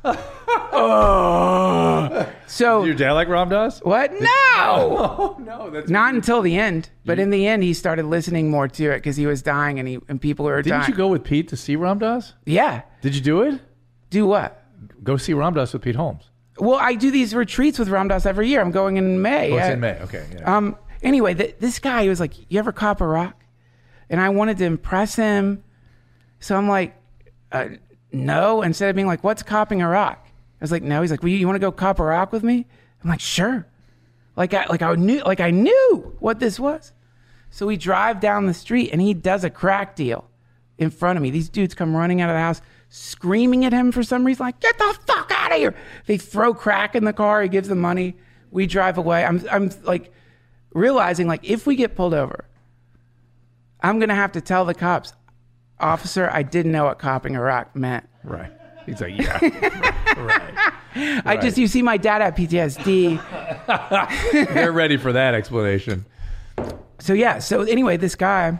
Oh. So Your dad like Ram Dass? what? No. Oh, no. That's Not until the end. But in the end, he started listening more to it because he was dying and he and people were Didn't dying. you go with Pete to see Ram Dass? Yeah. Did you do it? Do what? Go see Ram Dass with Pete Holmes. Well, I do these retreats with Ram Dass every year. I'm going in May. Oh, it's Uh, in May. Okay. Yeah. Um. Anyway, th- this guy, he was like, "You ever cop a rock?" And I wanted to impress him, so I'm like, uh, "No." Instead of being like, "What's copping a rock?" I was like, "No." He's like, "Well, you, you want to go cop a rock with me?" I'm like, "Sure." Like I like I knew like I knew what this was. So we drive down the street, and he does a crack deal in front of me. These dudes come running out of the house, screaming at him for some reason, like, "Get the fuck out of here!" They throw crack in the car. He gives them money. We drive away. I'm I'm like. realizing like if we get pulled over, I'm going to have to tell the cops, "Officer, I didn't know what copping a rock meant." right. He's like, yeah. right. right. I just, you see my dad had P T S D. They're ready for that explanation. So yeah. So anyway, this guy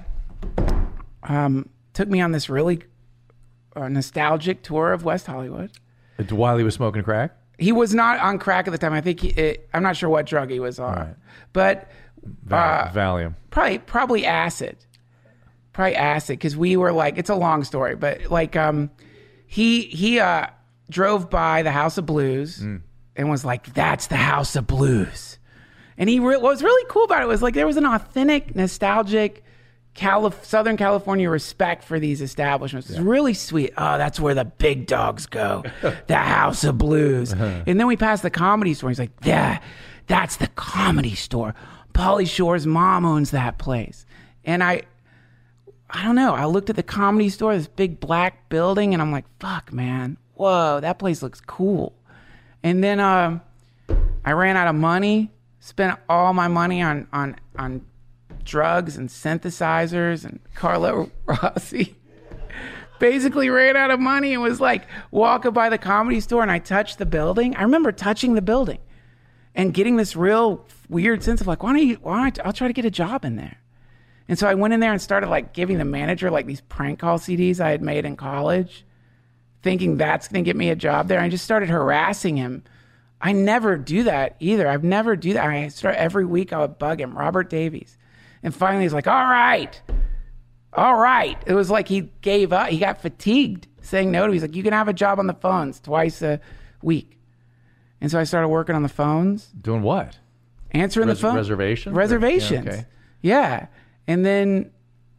um, took me on this really uh, nostalgic tour of West Hollywood. While he was smoking crack? He was not on crack at the time. I think he, it, I'm not sure what drug he was on, Right. but Val- uh, Valium. probably probably acid, probably acid. Because we were like, it's a long story, but like, um, he he uh, drove by the House of Blues Mm. and was like, "That's the House of Blues," and he re- what was really cool about it was like there was an authentic, nostalgic. Calif- Southern California respect for these establishments. It's really sweet. Oh, that's where the big dogs go. The House of Blues. Uh-huh. And then we passed the Comedy Store. He's like, yeah, that's the Comedy Store. Pauly Shore's mom owns that place. And I, I don't know. I looked at the Comedy Store, this big black building, and I'm like, fuck, man. Whoa, that place looks cool. And then um, I ran out of money, spent all my money on on on drugs and synthesizers and Carlo Rossi. Basically ran out of money and was like walking by the Comedy Store, and I touched the building. I remember touching the building. and getting this real weird sense of like, why don't you, why don't I, I'll try to get a job in there. And so I went in there and started like giving the manager like these prank call C Ds I had made in college, thinking that's going to get me a job there. I just started harassing him. I never do that either. I've never do that. I start every week I would bug him, Robert Davies. And finally he's like, all right, all right. It was like he gave up. He got fatigued saying no to me. He's like, you can have a job on the phones twice a week. And so I started working on the phones. Doing what? Answering Res- the phone. Reservations? Reservations. Yeah, okay. Yeah. And then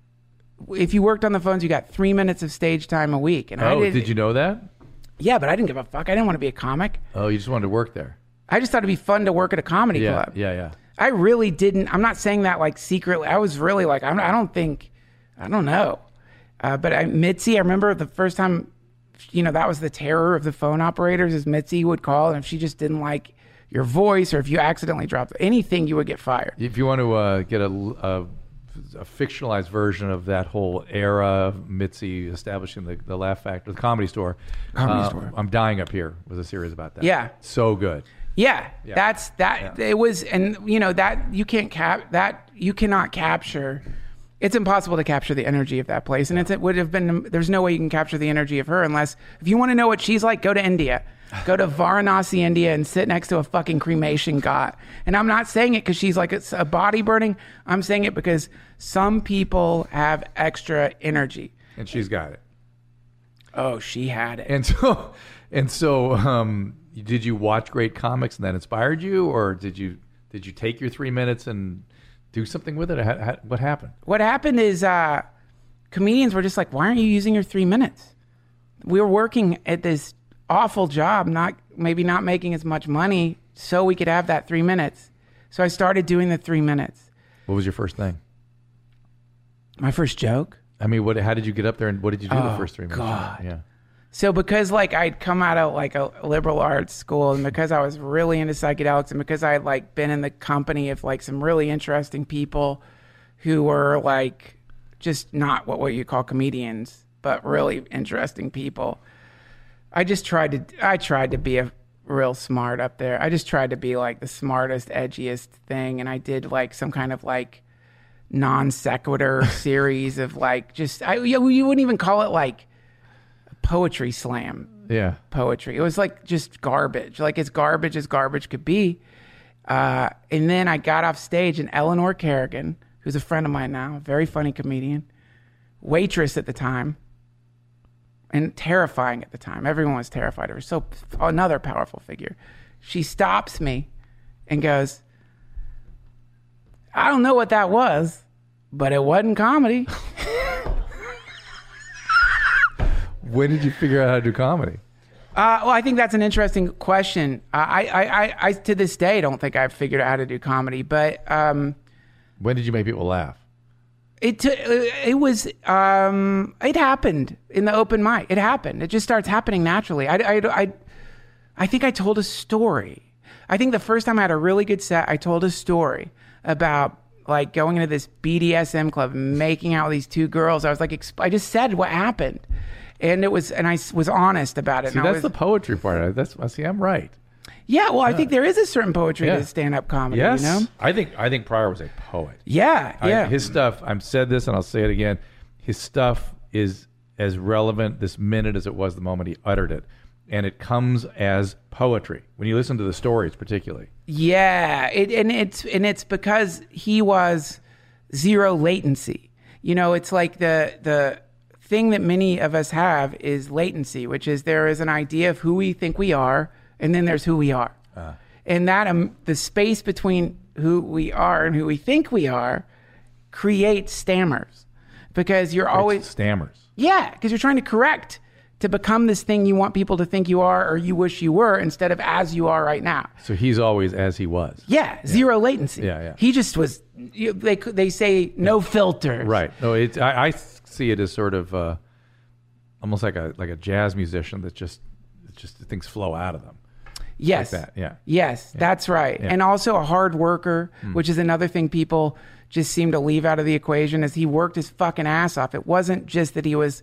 if you worked on the phones, you got three minutes of stage time a week. And I Oh, did, did you know that? Yeah, but I didn't give a fuck. I didn't want to be a comic. Oh, you just wanted to work there. I just thought it'd be fun to work at a comedy Yeah, club. yeah, yeah. I really didn't. I'm not saying that like secretly. I was really like, I'm, I don't think, I don't know. Uh, but I, Mitzi, I remember the first time, you know, that was the terror of the phone operators is Mitzi would call. And if she just didn't like your voice or if you accidentally dropped anything, you would get fired. If you want to uh, get a, a, a fictionalized version of that whole era of Mitzi establishing the, the Laugh Factory, the Comedy Store, Comedy uh, Store. I'm Dying Up Here was a series about that. Yeah. So good. Yeah, Yeah. that's that. Yeah. It was, and you know that you can't cap that. You cannot capture. It's impossible to capture the energy of that place, and it's, it would have been. There's no way you can capture the energy of her unless if you want to know what she's like, go to India, go to Varanasi, India, and sit next to a fucking cremation god. And I'm not saying it because she's like it's a body burning. I'm saying it because some people have extra energy. And she's got it. Oh, she had it. And so, and so, um, did you watch great comics and that inspired you, or did you did you take your three minutes and do something with it? How, how, what happened? What happened is uh, comedians were just like, why aren't you using your three minutes? We were working at this awful job, not maybe not making as much money, so we could have that three minutes. So I started doing the three minutes. What was your first thing? My first joke. I mean, what? How did you get up there, and what did you do the Oh, first three minutes? God. Yeah. So because like I'd come out of like a liberal arts school and because I was really into psychedelics and because I had like been in the company of like some really interesting people who were like just not what, what you call comedians, but really interesting people. I just tried to, I tried to be a real smart up there. I just tried to be like the smartest, edgiest thing. And I did like some kind of like non sequitur series of like, just, I, you you wouldn't even call it like poetry slam Yeah. poetry. It was like just garbage, like as garbage as garbage could be. Uh, and then I got off stage and Eleanor Kerrigan, who's a friend of mine now, a very funny comedian, waitress at the time, and terrifying at the time. Everyone was terrified of her. So another powerful figure. She stops me and goes, I don't know what that was, but it wasn't comedy. When did you figure out how to do comedy? Uh, well, I think that's an interesting question. Uh, I, I, I, I, to this day, don't think I've figured out how to do comedy, but um, When did you make people laugh? it t- it was um, it happened in the open mic. It happened. It just starts happening naturally. I, I, I, I think I told a story. I think the first time I had a really good set, I told a story about like going into this B D S M club, and making out with these two girls. I was like, exp- I just said what happened. And it was, and I was honest about it. See, and I that's was, the poetry part. That's see, I'm right. yeah. Well, I think there is a certain poetry Yeah. to stand-up comedy. Yes, You know? I think I think Pryor was a poet. Yeah. I- Yeah. his stuff. I've said this and I'll say it again. His stuff is as relevant this minute as it was the moment he uttered it, and it comes as poetry when you listen to the stories, particularly. Yeah, it, and it's and it's because he was zero latency. You know, it's like the the thing that many of us have is latency, which is there is an idea of who we think we are, and then there's who we are, uh. and that um, the space between who we are and who we think we are creates stammers, because you're always stammers. yeah, because you're trying to correct to become this thing you want people to think you are or you wish you were instead of as you are right now. So he's always as he was. Yeah, zero latency. Yeah, yeah. He just was. You, they they say no filters. Right. No, it's I, I see it as sort of uh, almost like a like a jazz musician that just it just things flow out of them. Yes. Like that. Yeah. Yes, that's right. Yeah. And also a hard worker, Mm. which is another thing people just seem to leave out of the equation. Is he worked his fucking ass off. It wasn't just that he was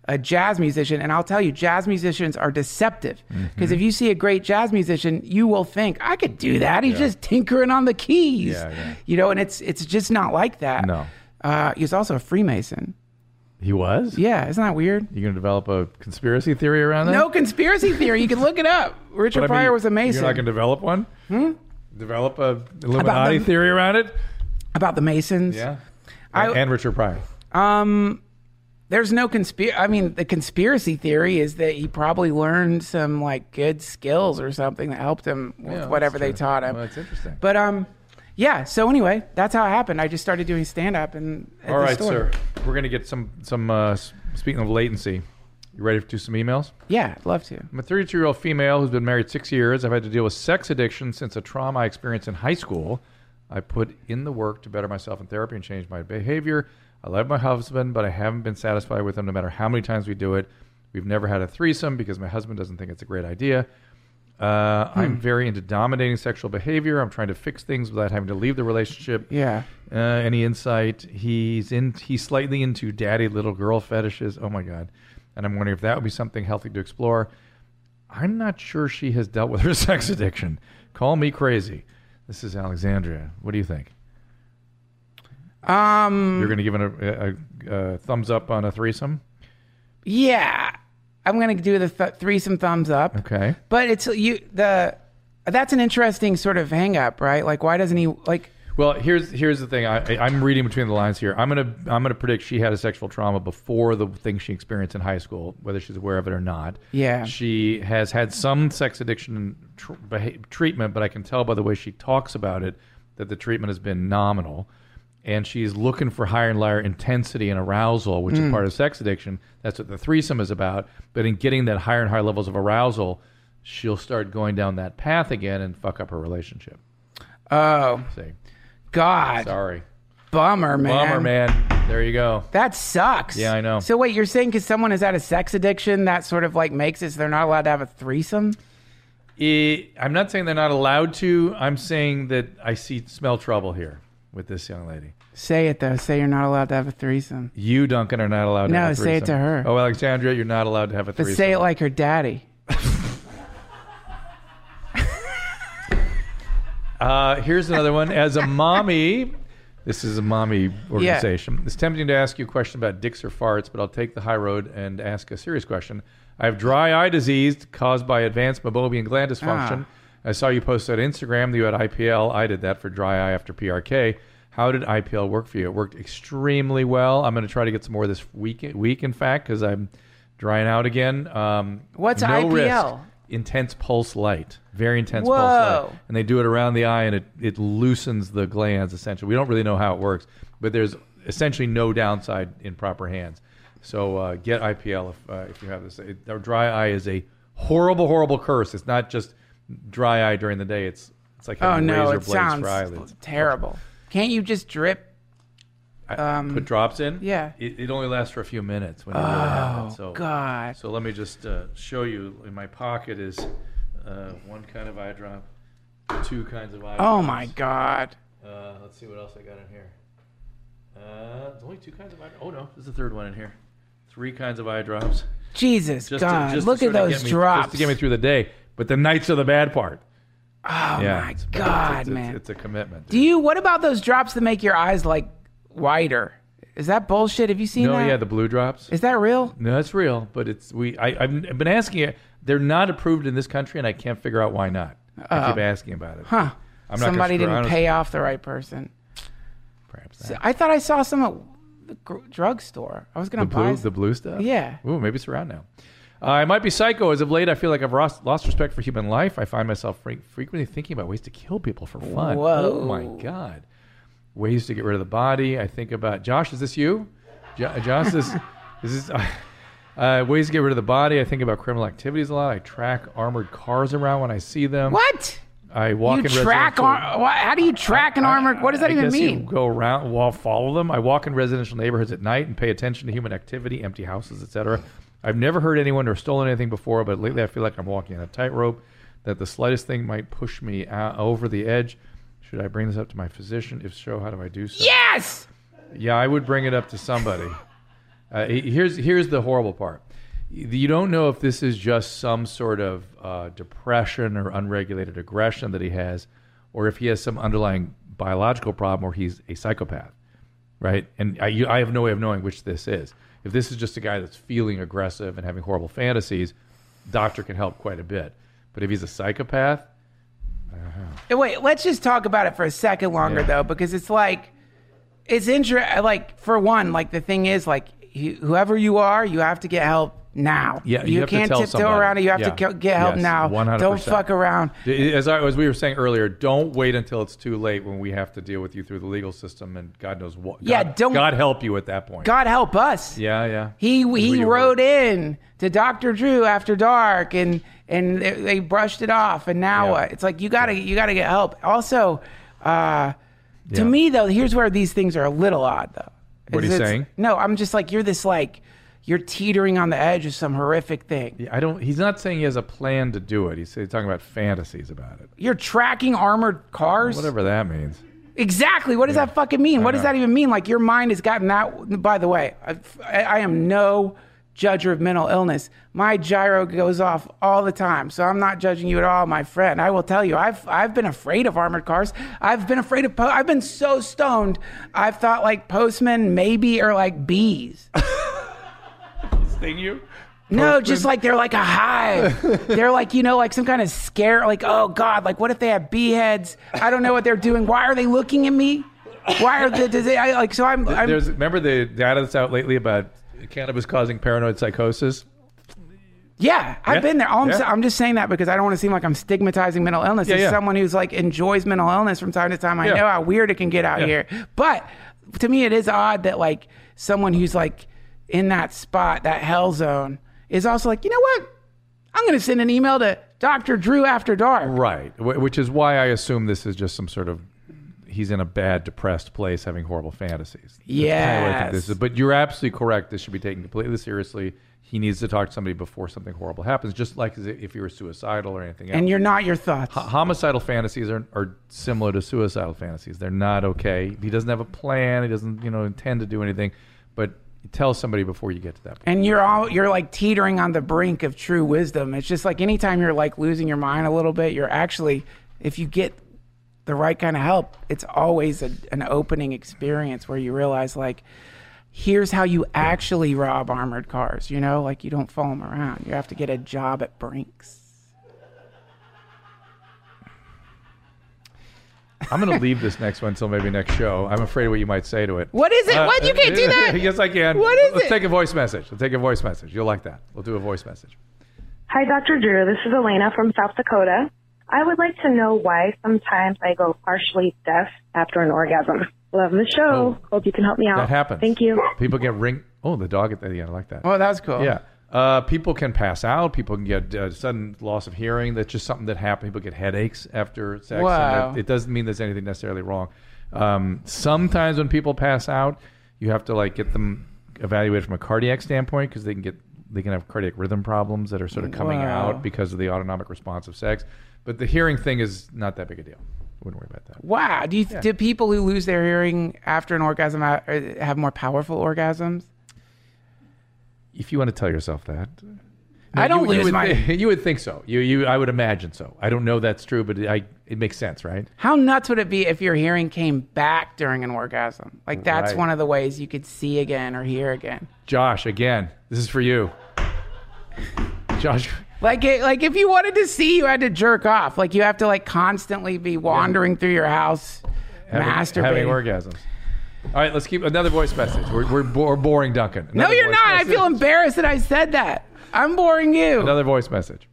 a jazz musician. And I'll tell you, jazz musicians are deceptive. Because mm-hmm. if you see a great jazz musician, you will think, I could do that. He's yeah. just tinkering on the keys. Yeah, yeah. You know, and it's it's just not like that. No. Uh, he was also a Freemason. He was? Yeah, isn't that weird? You going to develop a conspiracy theory around that? No conspiracy theory. You can look it up. Richard Pryor I mean, was a Mason. You're not going to develop one? Hmm? Develop a Illuminati the, theory around it? About the Masons? Yeah. I, and, and Richard Pryor. Um, there's no conspiracy. I mean, the conspiracy theory is that he probably learned some like good skills or something that helped him with yeah, whatever they taught him. Well, that's interesting. But um, yeah. So anyway, that's how it happened. I just started doing stand up and. All right, sir. We're gonna get some some. Uh, speaking of latency, you ready to do some emails? Yeah, I'd love to. I'm a thirty-two-year-old female who's been married six years. I've had to deal with sex addiction since a trauma I experienced in high school. I put in the work to better myself in therapy and change my behavior. I love my husband, but I haven't been satisfied with him no matter how many times we do it. We've never had a threesome because my husband doesn't think it's a great idea. Uh, hmm. I'm very into dominating sexual behavior. I'm trying to fix things without having to leave the relationship. Yeah. Uh, any insight? He's in. He's slightly into daddy little girl fetishes. Oh my God. And I'm wondering if that would be something healthy to explore. I'm not sure she has dealt with her sex addiction. Call me crazy. This is Alexandria. What do you think? Um, You're going to give it a, a, a thumbs up on a threesome? Yeah. I'm going to do the th- threesome thumbs up. Okay. But it's you the that's an interesting sort of hang up, right? Like why doesn't he like Well, here's here's the thing. I, I'm reading between the lines here. I'm gonna I'm gonna predict she had a sexual trauma before the thing she experienced in high school, whether she's aware of it or not. Yeah. She has had some sex addiction tr- beha- treatment, but I can tell by the way she talks about it that the treatment has been nominal. And she's looking for higher and higher intensity and arousal, which mm. is part of sex addiction. That's what the threesome is about. But in getting that higher and higher levels of arousal, she'll start going down that path again and fuck up her relationship. Oh. See. God. Sorry. Bummer, man. Bummer, man. There you go. That sucks. Yeah, I know. So wait, you're saying because someone has had a sex addiction, that sort of like makes it so they're not allowed to have a threesome? It, I'm not saying they're not allowed to. I'm saying that I see smell trouble here with this young lady. Say it, though. Say you're not allowed to have a threesome. You, Duncan, are not allowed to no, have a threesome. No, say it to her. Oh, Alexandria, you're not allowed to have a threesome. But say it like her daddy. uh, here's another one. As a mommy, this is a mommy organization. Yeah. It's tempting to ask you a question about dicks or farts, but I'll take the high road and ask a serious question. I have dry eye disease caused by advanced meibomian gland dysfunction. Ah. I saw you post on Instagram that you had I P L. I did that for dry eye after P R K. How did I P L work for you? It worked extremely well. I'm going to try to get some more this week, week in fact, because I'm drying out again. Um, What's no I P L? Risk. Intense pulse light. Very intense Whoa. pulse light. And they do it around the eye, and it, it loosens the glands, essentially. We don't really know how it works, but there's essentially no downside in proper hands. So uh, get I P L if, uh, if you have this. It, our dry eye is a horrible, horrible curse. It's not just dry eye during the day. It's it's like oh having no, razor it blades sounds for eyelids. Terrible. Can't you just drip? Um, Put drops in? Yeah. It, it only lasts for a few minutes when you oh, really have it. So, God. So let me just uh, show you. In my pocket is uh, one kind of eye drop, two kinds of eye drops. Oh, my God. Uh, let's see what else I got in here. Uh, there's only two kinds of eye drops. Oh, no. There's a third one in here. Three kinds of eye drops. Jesus, just God. To, just Look at those me, drops. Just to get me through the day. But the nights are the bad part. Oh, yeah, my it's, God, it's, it's, man. It's, it's a commitment. Dude. Do you, what about those drops that make your eyes, like, wider? Is that bullshit? Have you seen no, that? No, yeah, the blue drops. Is that real? No, it's real. But it's we. I, I've been asking it. They're not approved in this country, and I can't figure out why not. I oh. keep asking about it. Huh. I'm Somebody not didn't pay off the right person. Perhaps so, I thought I saw some at the gr- drugstore. I was going to buy blue, the blue stuff. Yeah. Ooh, maybe it's around now. Uh, I might be psycho. As of late, I feel like I've lost, lost respect for human life. I find myself fre- frequently thinking about ways to kill people for fun. Whoa. Oh, my God. Ways to get rid of the body. I think about... Josh, is this you? Jo- Josh, is this... is this uh, uh, ways to get rid of the body. I think about criminal activities a lot. I track armored cars around when I see them. What? I walk you in track residential... Ar- what, how do you track an armored... What does that I even guess mean? You go around, while follow them. I walk in residential neighborhoods at night and pay attention to human activity, empty houses, et cetera. I've never hurt anyone or stolen anything before, but lately I feel like I'm walking on a tightrope, that the slightest thing might push me out over the edge. Should I bring this up to my physician? If so, how do I do so? Yes! Yeah, I would bring it up to somebody. Uh, here's here's the horrible part. You don't know if this is just some sort of uh, depression or unregulated aggression that he has, or if he has some underlying biological problem or he's a psychopath, right? And I, you, I have no way of knowing which this is. If this is just a guy that's feeling aggressive and having horrible fantasies, doctor can help quite a bit. But if he's a psychopath, I don't know. Wait, let's just talk about it for a second longer, yeah. though, because it's like, it's interesting. Like, for one, like the thing is, like, he, whoever you are, you have to get help now. Yeah, you, you have can't to tell tiptoe somebody. around it. You have yeah. to get help yes, now. one hundred percent. Don't fuck around. As, I, as we were saying earlier, don't wait until it's too late when we have to deal with you through the legal system and God knows what. God, yeah, don't. God help you at that point. God help us. Yeah, yeah. He he wrote in to Doctor Drew After Dark, and and they, they brushed it off, and now yeah. what? It's like you gotta you gotta get help. Also, uh, to yeah. me though, here's where these things are a little odd though. What are you it's, saying? No, I'm just like you're this like. You're teetering on the edge of some horrific thing. Yeah, I don't. He's not saying he has a plan to do it. He's, he's talking about fantasies about it. You're tracking armored cars? Whatever that means. Exactly. What does yeah. that fucking mean? I what know. does that even mean? Like your mind has gotten that. By the way, I, I am no judger of mental illness. My gyro goes off all the time, so I'm not judging you at all, my friend. I will tell you, I've I've been afraid of armored cars. I've been afraid of. Po- I've been so stoned. I've thought like postmen maybe are like bees. Sting you? No, Postman? just like they're like a hive. They're like, you know, like some kind of scare. Like, oh God, like what if they have bee heads? I don't know what they're doing. Why are they looking at me? Why are they? Does they I, like so? I'm. I'm There's remember the data that's out lately about cannabis causing paranoid psychosis. Yeah, I've yeah. been there. All I'm, yeah. sa- I'm just saying that because I don't want to seem like I'm stigmatizing mental illness. Yeah, As yeah. someone who's like enjoys mental illness from time to time, I Yeah. know how weird it can get out Yeah. here. But to me, it is odd that like someone who's like in that spot, that hell zone, is also like, you know what? I'm going to send an email to Doctor Drew After Dark. Right, Wh- which is why I assume this is just some sort of he's in a bad, depressed place having horrible fantasies. Yes. This is, but you're absolutely correct. This should be taken completely seriously. He needs to talk to somebody before something horrible happens, just like as if you were suicidal or anything else. And you're not your thoughts. H- homicidal fantasies are, are similar to suicidal fantasies. They're not okay. He doesn't have a plan. He doesn't, you know, intend to do anything. But tell somebody before you get to that point. And you're all you're like teetering on the brink of true wisdom. It's just like anytime you're like losing your mind a little bit, you're actually, if you get the right kind of help, it's always a, an opening experience where you realize like, here's how you actually rob armored cars. You know, like you don't follow them around. You have to get a job at Brinks. I'm going to leave this next one until maybe next show. I'm afraid of what you might say to it. What is it? Uh, what? You can't do that. Yes, I can. What is Let's it? take a voice message. Let's take a voice message. You'll like that. We'll do a voice message. Hi, Doctor Drew. This is Elena from South Dakota. I would like to know why sometimes I go partially deaf after an orgasm. Love the show. Oh. Hope you can help me out. That happens. Thank you. People get ring. Oh, the dog. Yeah, I like that. Oh, that's cool. Yeah. Uh, people can pass out. People can get uh, sudden loss of hearing. That's just something that happens. People get headaches after sex. Wow. And it, it doesn't mean there's anything necessarily wrong. Um, sometimes when people pass out, you have to like get them evaluated from a cardiac standpoint because they can get they can have cardiac rhythm problems that are sort of coming Wow. out because of the autonomic response of sex. But the hearing thing is not that big a deal. Wouldn't worry about that. Wow. Do you Yeah. do people who lose their hearing after an orgasm ha- have more powerful orgasms? If you want to tell yourself that. I don't you, lose you would, my- thi- you would think so. You, you, I would imagine so. I don't know that's true, but it, I, it makes sense, right? How nuts would it be if your hearing came back during an orgasm? Like that's Right. one of the ways you could see again or hear again. Josh, again, this is for you. Josh, Like it, like if you wanted to see, you had to jerk off. Like you have to like constantly be wandering through your house, having, masturbating. having orgasms. All right, let's keep another voice message. We're, we're, bo- we're boring Duncan. No, Another you're voice not. I message. feel embarrassed that I said that. I'm boring you. Another voice message.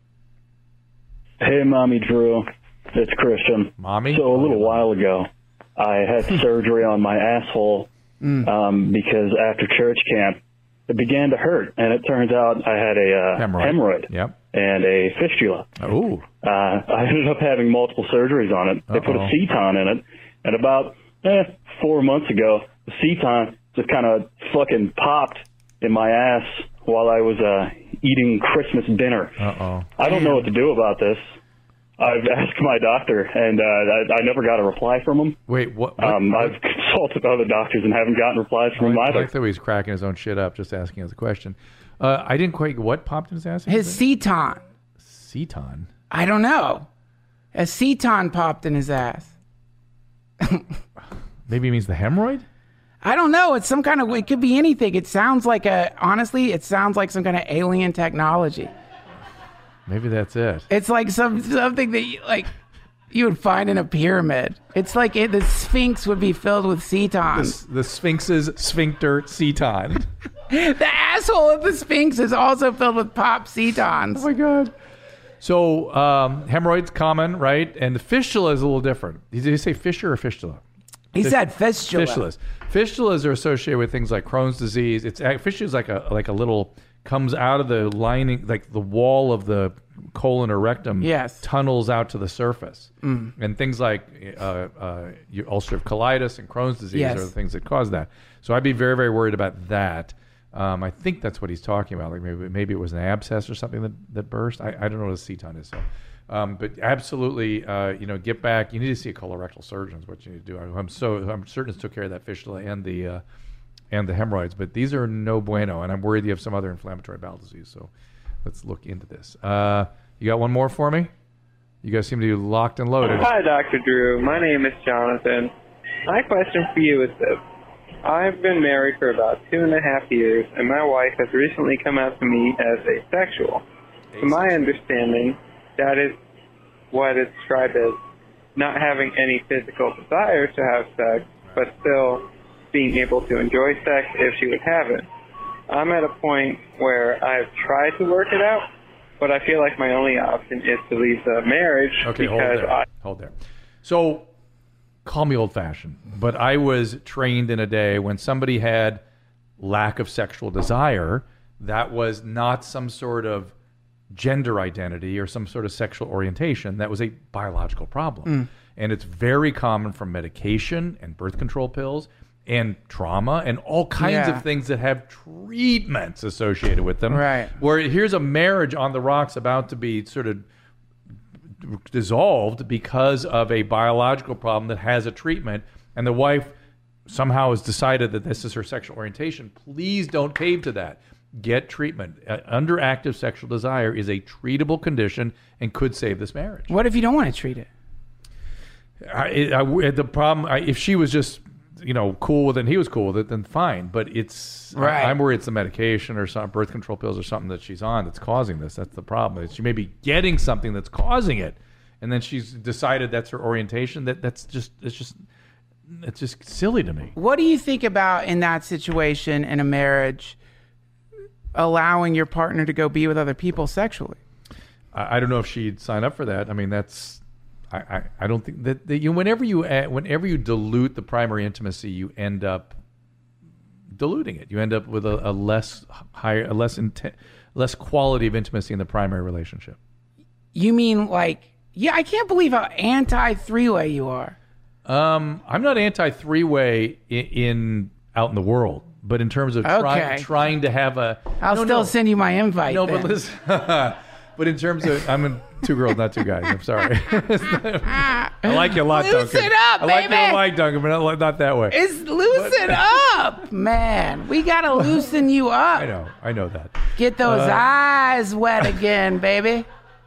Hey, Mommy Drew. It's Christian. Mommy? So a little while ago, I had surgery on my asshole um, because after church camp, it began to hurt. And it turns out I had a uh, Hemorrhoid. hemorrhoid Yep. and a fistula. Oh. Uh, I ended up having multiple surgeries on it. They put a Uh-oh. Ceton in it. And about eh, four months ago, the Ceton just kind of fucking popped in my ass while I was uh, eating Christmas dinner. Uh-oh. I don't know what to do about this. I've asked my doctor, and uh, I, I never got a reply from him. Wait, what? what um, what? I've consulted other doctors and haven't gotten replies from him I either. like the way he's cracking his own shit up, just asking us a question. Uh, I didn't quite. What popped in his ass? His ceton. Ceton. I don't know. A ceton popped in his ass. Maybe it means the hemorrhoid. I don't know. It's some kind of. It could be anything. It sounds like a. Honestly, it sounds like some kind of alien technology. Maybe that's it. It's like some something that you, like you would find in a pyramid. It's like it, the Sphinx would be filled with cetons. The, the Sphinx's sphincter ceton. The asshole of the Sphinx is also filled with pop cetons. Oh my god. So um, hemorrhoids common, right? And the fistula is a little different. Did you say fissure or fistula? He Fist- said fistula. Fistulas. Fistulas are associated with things like Crohn's disease. It's fistula is like a like a little comes out of the lining, like the wall of the colon or rectum. Yes. Tunnels out to the surface, Mm. and things like uh, uh, your ulcerative colitis and Crohn's disease Yes. are the things that cause that. So I'd be very very worried about that. Um, I think that's what he's talking about. Like maybe maybe it was an abscess or something that, that burst. I, I don't know what a ceton is. So. Um, but absolutely, uh, you know, get back. You need to see a colorectal surgeon. Is what you need to do. I'm so I'm certain it took care of that fistula and the uh, and the hemorrhoids. But these are no bueno, and I'm worried you have some other inflammatory bowel disease. So let's look into this. Uh, you got one more for me? You guys seem to be locked and loaded. Hi, Doctor Drew. My name is Jonathan. My question for you is this. I've been married for about two and a half years, and my wife has recently come out to me as asexual. To my understanding, that is what is described as not having any physical desire to have sex, but still being able to enjoy sex if she would have it. I'm at a point where I've tried to work it out, but I feel like my only option is to leave the marriage Okay, hold because there. I... Hold there. So, call me old-fashioned, but I was trained in a day when somebody had lack of sexual desire, that was not some sort of gender identity or some sort of sexual orientation. That was a biological problem. Mm. And it's very common from medication and birth control pills and trauma and all kinds Yeah. of things that have treatments associated with them. Right. Where here's a marriage on the rocks about to be sort of dissolved because of a biological problem that has a treatment, and the wife somehow has decided that this is her sexual orientation. Please don't cave to that. Get treatment. Uh, underactive sexual desire is a treatable condition and could save this marriage. What if you don't want to treat it? I, I, the problem, I, if she was just, you know, cool with it and he was cool with it, then fine. But it's, Right. I, I'm worried it's the medication or some birth control pills or something that she's on that's causing this. That's the problem. She may be getting something that's causing it, and then she's decided that's her orientation. That that's just, it's just, it's just silly to me. What do you think about in that situation in a marriage, allowing your partner to go be with other people sexually? I, I don't know if she'd sign up for that. I mean, that's. I, I, I don't think that, that you whenever you add, whenever you dilute the primary intimacy, you end up diluting it. You end up with a, a less higher, a less inten- less quality of intimacy in the primary relationship. You mean like, yeah, I can't believe how anti three-way you are. Um, I'm not anti three-way in, in out in the world, but in terms of try, Okay. trying to have a, I'll no, still no. send you my invite. No, then. but listen. But in terms of, I'm in two girls, not two guys. I'm sorry. I like you a lot, Loosen Duncan. up, I like you baby. a lot, Duncan, but not, not that way. It's loosen up, man. We gotta loosen you up. I know, I know that. Get those Uh, eyes wet again, baby.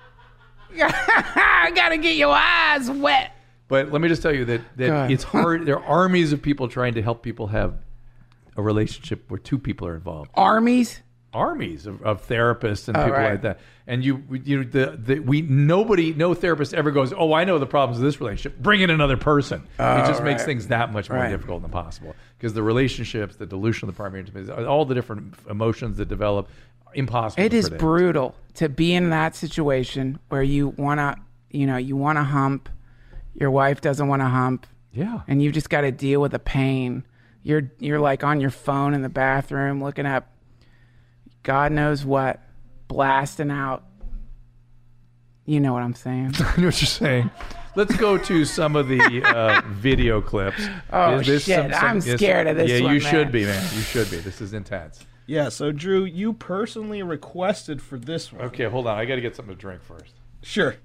I gotta get your eyes wet. But let me just tell you that, that God. it's hard. There are armies of people trying to help people have a relationship where two people are involved. Armies? Armies of, of therapists and Oh, people right. like that. And you, you know, the, the we nobody, no therapist ever goes, oh, I know the problems of this relationship. Bring in another person. it just makes right. things that much more Right. difficult than possible because the relationships, the dilution of the primary intimacy, all the different emotions that develop, impossible. It to is predict. brutal to be in that situation where you wanna, you know, you wanna hump, your wife doesn't wanna hump, Yeah. and you just got to deal with the pain. You're you're like on your phone in the bathroom looking up God knows what, blasting out. You know what I'm saying? I know what you're saying. Let's go to some of the uh, video clips. Oh, Is this shit. I'm is- scared of this Yeah, one, you man. should be, man. You should be. This is intense. Yeah, so Drew, you personally requested for this one. Okay, hold on. I got to get something to drink first. Sure.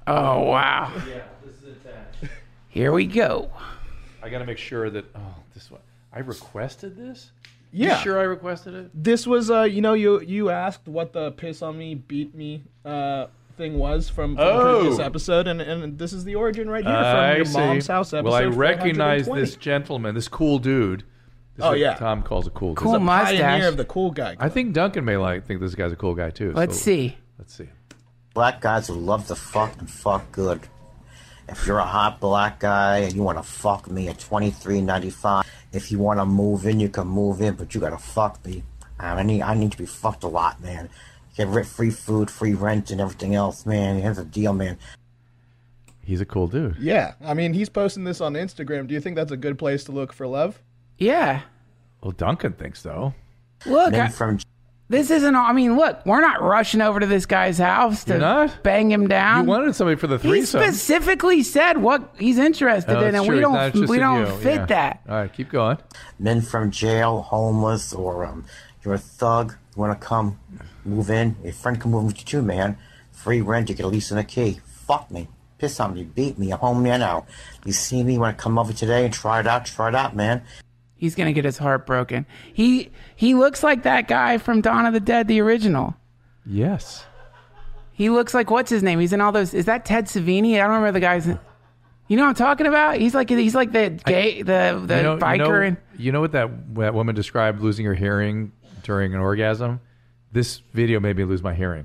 Oh, wow. Yeah, this is intense. Here we go. I got to make sure that, oh, this one. I requested this? Yeah. You sure I requested it? This was, uh, you know, you you asked what the piss on me, beat me uh, thing was from, from Oh. the previous episode, and, and this is the origin right here from I your see. mom's house episode. Well, I recognize four twenty. this gentleman, this cool dude. This Oh, is what yeah. Tom calls a cool dude. Cool The mustache. pioneer of the cool guy. I think Duncan may like think this guy's a cool guy too. Let's so see. Let's see. Black guys who love to fuck and fuck good. If you're a hot black guy and you want to fuck me at twenty-three ninety-five, if you want to move in, you can move in, but you gotta fuck me. I need I need to be fucked a lot, man. Get rid free food, free rent, and everything else, man. Here's the deal, man. He's a cool dude. Yeah, I mean, he's posting this on Instagram. Do you think that's a good place to look for love? Yeah. Well, Duncan thinks so. Look, Men I, from this isn't all. I mean, look, we're not rushing over to this guy's house to You're not? bang him down. You wanted somebody for the he threesome. specifically said what he's interested Oh, in, that's and true. we It's not don't just we in don't you. fit Yeah. that. All right, keep going. men from jail, homeless, or um, you're a thug. You want to come move in? Your friend can move with you too, man. Free rent, you get a lease and a key. Fuck me. Piss on me. Beat me. I'm home there now. You see me? Want to come over today and try it out? Try it out, man. He's gonna get his heart broken. He he looks like that guy from Dawn of the Dead, the original. Yes. He looks like what's his name? He's in all those. Is that Ted Savini? I don't remember the guy's. You know what I'm talking about? He's like he's like the gay the the you know, biker you know, and you know what that, that woman described losing her hearing during an orgasm? This video made me lose my hearing.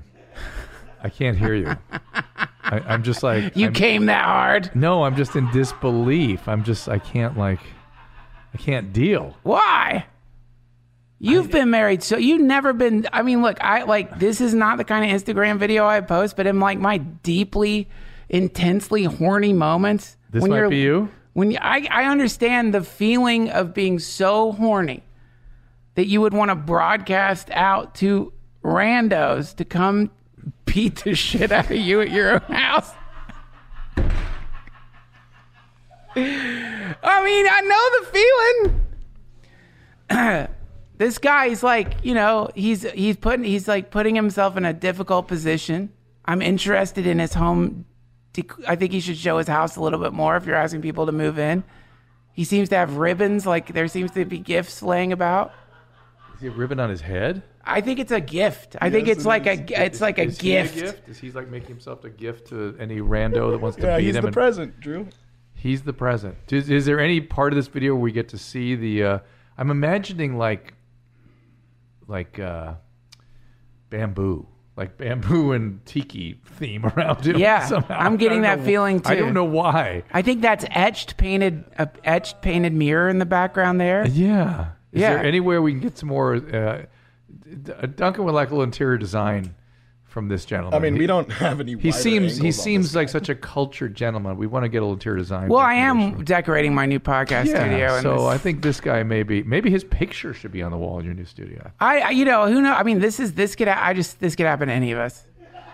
I can't hear you. I, I'm just like you I'm, came that hard. No, I'm just in disbelief. I'm just I can't like I can't deal. Why? You've been married, so you've never been. I mean, look, I like this is not the kind of Instagram video I post, but in like my deeply, intensely horny moments. This when might you're, be you. When you, I, I understand the feeling of being so horny that you would want to broadcast out to randos to come beat the shit out of you at your own house. I mean, I know the feeling. This guy is like, you know, he's he's putting he's like putting himself in a difficult position. I'm interested in his home. dec- I think he should show his house a little bit more if you're asking people to move in. He seems to have ribbons, like there seems to be gifts laying about. Is he a ribbon on his head? I think it's a gift. I think Yes, it's it like is. a it's like a Is he a gift. gift? Is he like making himself a gift to any rando that wants to Yeah, beat he's him? the and- present, Drew. He's the present. Is, is there any part of this video where we get to see the? Uh, I'm imagining like, like uh, bamboo, like bamboo and tiki theme around him. Yeah, somehow. I'm getting I don't that know- feeling, I too. don't know why. I think that's etched painted a etched painted mirror in the background there. Yeah. Is Yeah. there anywhere we can get some more? Uh, D- Duncan would like a little interior design from this gentleman. I mean, He- we don't have any. He wider seems he angles on seems this like guy. such a cultured gentleman. We want to get a little interior design. Well, I information. am decorating my new podcast studio. Yeah, And so this- I think this guy maybe maybe his picture should be on the wall in your new studio. I, I, you know, who know? I mean, this is this could. I just this could happen to any of us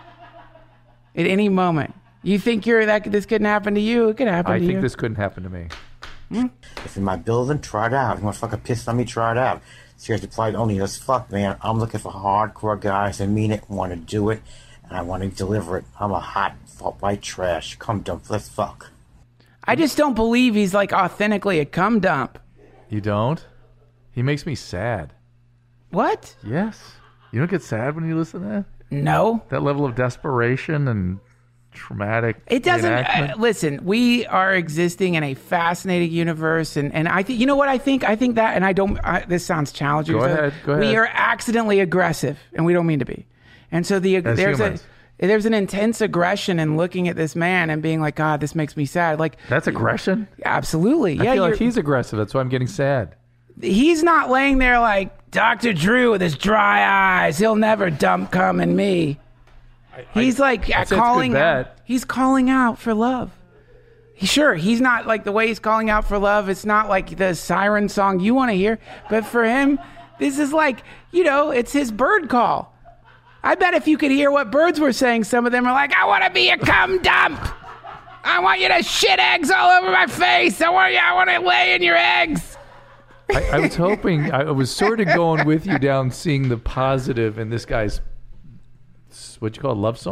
at any moment. You think you're that? This couldn't happen to you. It could happen I to think you. this couldn't happen to me. If in my building, try it out. If you want to fucking piss on me, try it out. Seriously, probably only as fuck, man. I'm looking for hardcore guys that mean it, want to do it, and I want to deliver it. I'm a hot white trash. Come dump, let's fuck. I just don't believe he's like authentically a cum dump. You don't? He makes me sad. What? Yes. You don't get sad when you listen to that? No. That level of desperation and traumatic. It doesn't. reenactment? Uh, listen, we are existing in a fascinating universe, and, and I think you know what I think. I think that, and I don't. I, this sounds challenging. Go so ahead, go We ahead. are accidentally aggressive, and we don't mean to be. And so the As there's humans. a there's an intense aggression in looking at this man and being like, God, this makes me sad. Like That's aggression? absolutely, I yeah. feel like you're- he's aggressive. That's why I'm getting sad. he's not laying there like Doctor Drew with his dry eyes. He'll never dump cum in me. He's like I'd say it's a good calling out. bet. He's calling out for love. He, sure, he's not like the way he's calling out for love. It's not like the siren song you want to hear. But for him, this is like, you know, it's his bird call. I bet if you could hear what birds were saying, some of them are like, I want to be a cum dump. I want you to shit eggs all over my face. I want you. I want to lay in your eggs. I, I was hoping, I was sort of going with you down seeing the positive in this guy's, what you call it, love song?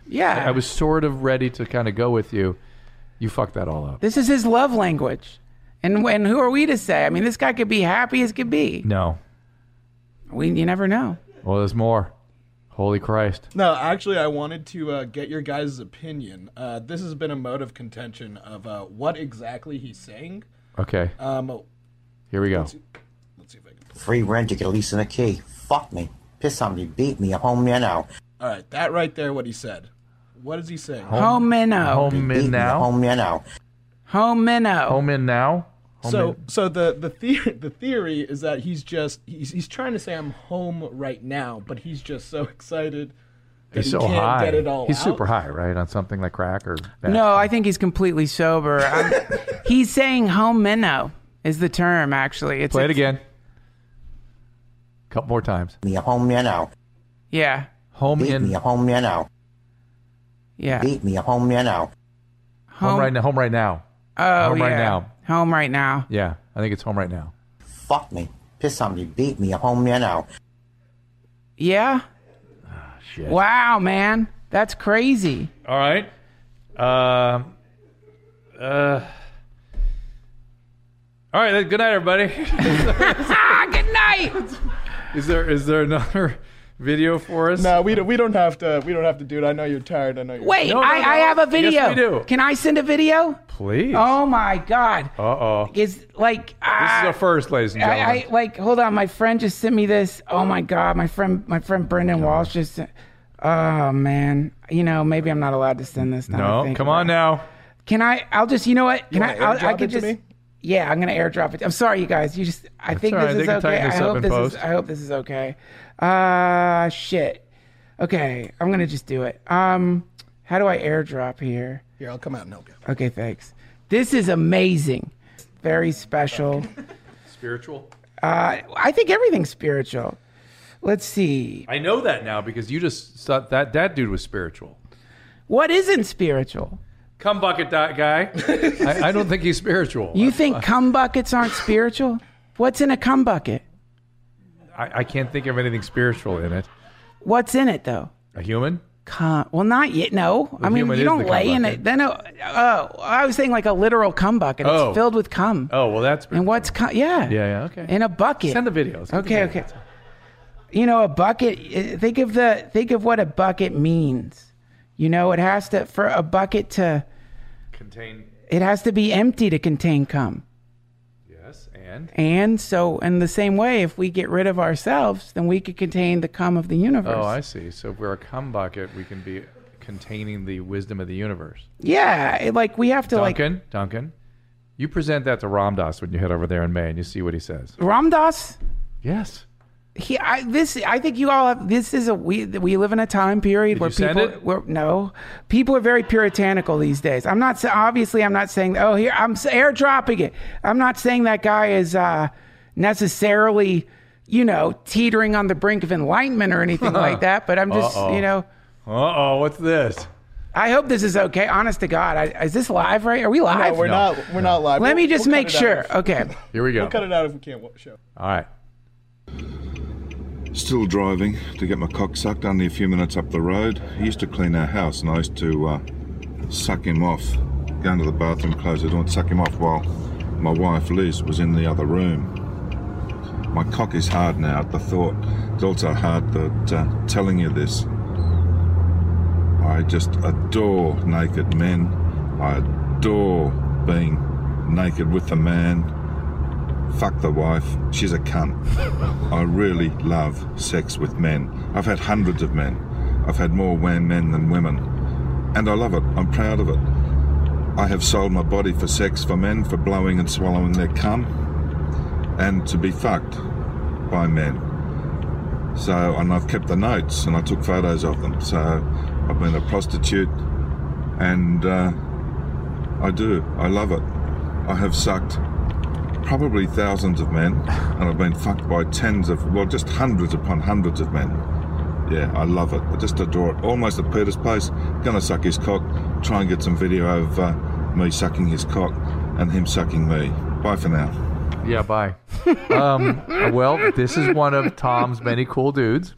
Yeah. I, I was sort of ready to kind of go with you. You fucked that all up. This is his love language. And when who are we to say? I mean, this guy could be happy as could be. No. We you never know. Well, there's more. Holy Christ. No, actually, I wanted to uh, get your guys' opinion. Uh, this has been a mode of contention of uh, what exactly he's saying. Okay. Um, Here we go. Let's see, let's see if I can pull Free rent, you get a lease and a key. Fuck me. Piss on me, beat me, I'm home there now. All right, that right there, what he said. What is he saying? Home minnow. Home in now. Home there now. Home minnow. Home in now. Home So, in. so the the theory the theory is that he's just he's he's trying to say I'm home right now, but he's just so excited that He's he so can't high. get it all He's out. super high, right? On something like crack or. No, I think he's completely sober. Um, he's saying home minnow is the term, actually. It's Play it it's- again. A couple more times. Me, I'm home there now. Yeah. Home Beat in. me, I'm home there now. Yeah. Beat me, I'm home there now. Home right now. Home right now. Oh, Home yeah. right now. Home right now. Yeah, I think it's home right now. Fuck me. Piss on me, beat me, I'm home there now. Yeah? Shit. Wow, man. That's crazy. All right. Uh, uh, all right. Good night, everybody. Ah, good night. Is there is there another video for us? No, we don't. We don't have to. We don't have to do it. I know you're tired. I know. You're Wait, No, no, I, no. I have a video. Yes, we do. Can I send a video? Please. Oh, my God. Uh oh. Is like. This ah, is a first, ladies and gentlemen. I, I like hold on. My friend just sent me this. Oh my God, my friend, my friend Brendan Walsh just. Sent, oh man, you know maybe I'm not allowed to send this. Now I no, think come about on it. now. Can I? I'll just. You know what? Can You I? wanna I'll, I airdrop could it to just. me? Yeah, I'm gonna airdrop it. I'm sorry, you guys. You just. I That's think all this right. They is can okay. tighten I this up hope in this post. is. I hope this is okay. Uh shit. Okay, I'm gonna just do it. Um, how do I airdrop here? Here, I'll come out and help you. Okay, thanks. This is amazing. Very special. Spiritual. Uh, I think everything's spiritual. Let's see. I know that now because you just thought that that dude was spiritual. What isn't spiritual? Cum bucket dot guy. I, I don't think he's spiritual. You think cum buckets aren't spiritual? What's in a cum bucket? I, I can't think of anything spiritual in it. What's in it though? A human? Cum. Well, not yet. No, I mean human you is don't the cum lay in bucket. it. Then, uh, oh, I was saying like a literal cum bucket. It's Oh. filled with cum. Oh well, that's And what's cum? Yeah. yeah, yeah. Okay. In a bucket. Send the videos. Send the Okay, videos. okay. You know, a bucket. uh, Think of the. Think of what a bucket means. You know, it has to for a bucket to. Contain. It has to be empty to contain cum. Yes, and And so, in the same way, if we get rid of ourselves, then we could contain the cum of the universe. oh, I see. So if we're a cum bucket, we can be containing the wisdom of the universe. Yeah, it, like we have to Duncan, Duncan, you present that to Ramdas when you head over there in May, and you see what he says. like Ramdas. Yes. He, I, this, I think you all have. This is a we. We live in a time period Did where you send people. it? Where, no, people are very puritanical these days. I'm not. sa- Obviously, I'm not saying. Oh, here I'm s- airdropping it. I'm not saying that guy is uh, necessarily, you know, teetering on the brink of enlightenment or anything like that. But I'm just, Uh-oh. you know. Uh oh, what's this? I hope this is okay. Honest to God, I, is this live? Right? Are we live? No, we're No. not. We're not live. Let We'll- me just we'll cut make it out sure. if- Okay. Here we go. We'll cut it out if we can't wa- show. All right. Still driving to get my cock sucked, only a few minutes up the road. He used to clean our house and I used to uh, suck him off, go into the bathroom, close the door and suck him off while my wife Liz was in the other room. My cock is hard now at the thought. It's also hard that uh, telling you this. I just adore naked men. I adore being naked with a man. Fuck the wife, she's a cunt. I really love sex with men. I've had hundreds of men. I've had more men than women. And I love it. I'm proud of it. I have sold my body for sex for men, for blowing and swallowing their cum, and to be fucked by men. So, and I've kept the notes and I took photos of them. So, I've been a prostitute and uh, I do. I love it. I have sucked probably thousands of men, and I've been fucked by tens of, well, just hundreds upon hundreds of men. Yeah, I love it. I just adore it. Almost at Peter's place, gonna suck his cock, try and get some video of uh, me sucking his cock and him sucking me. Bye for now. Yeah, bye. um, well, this is one of Tom's many cool dudes.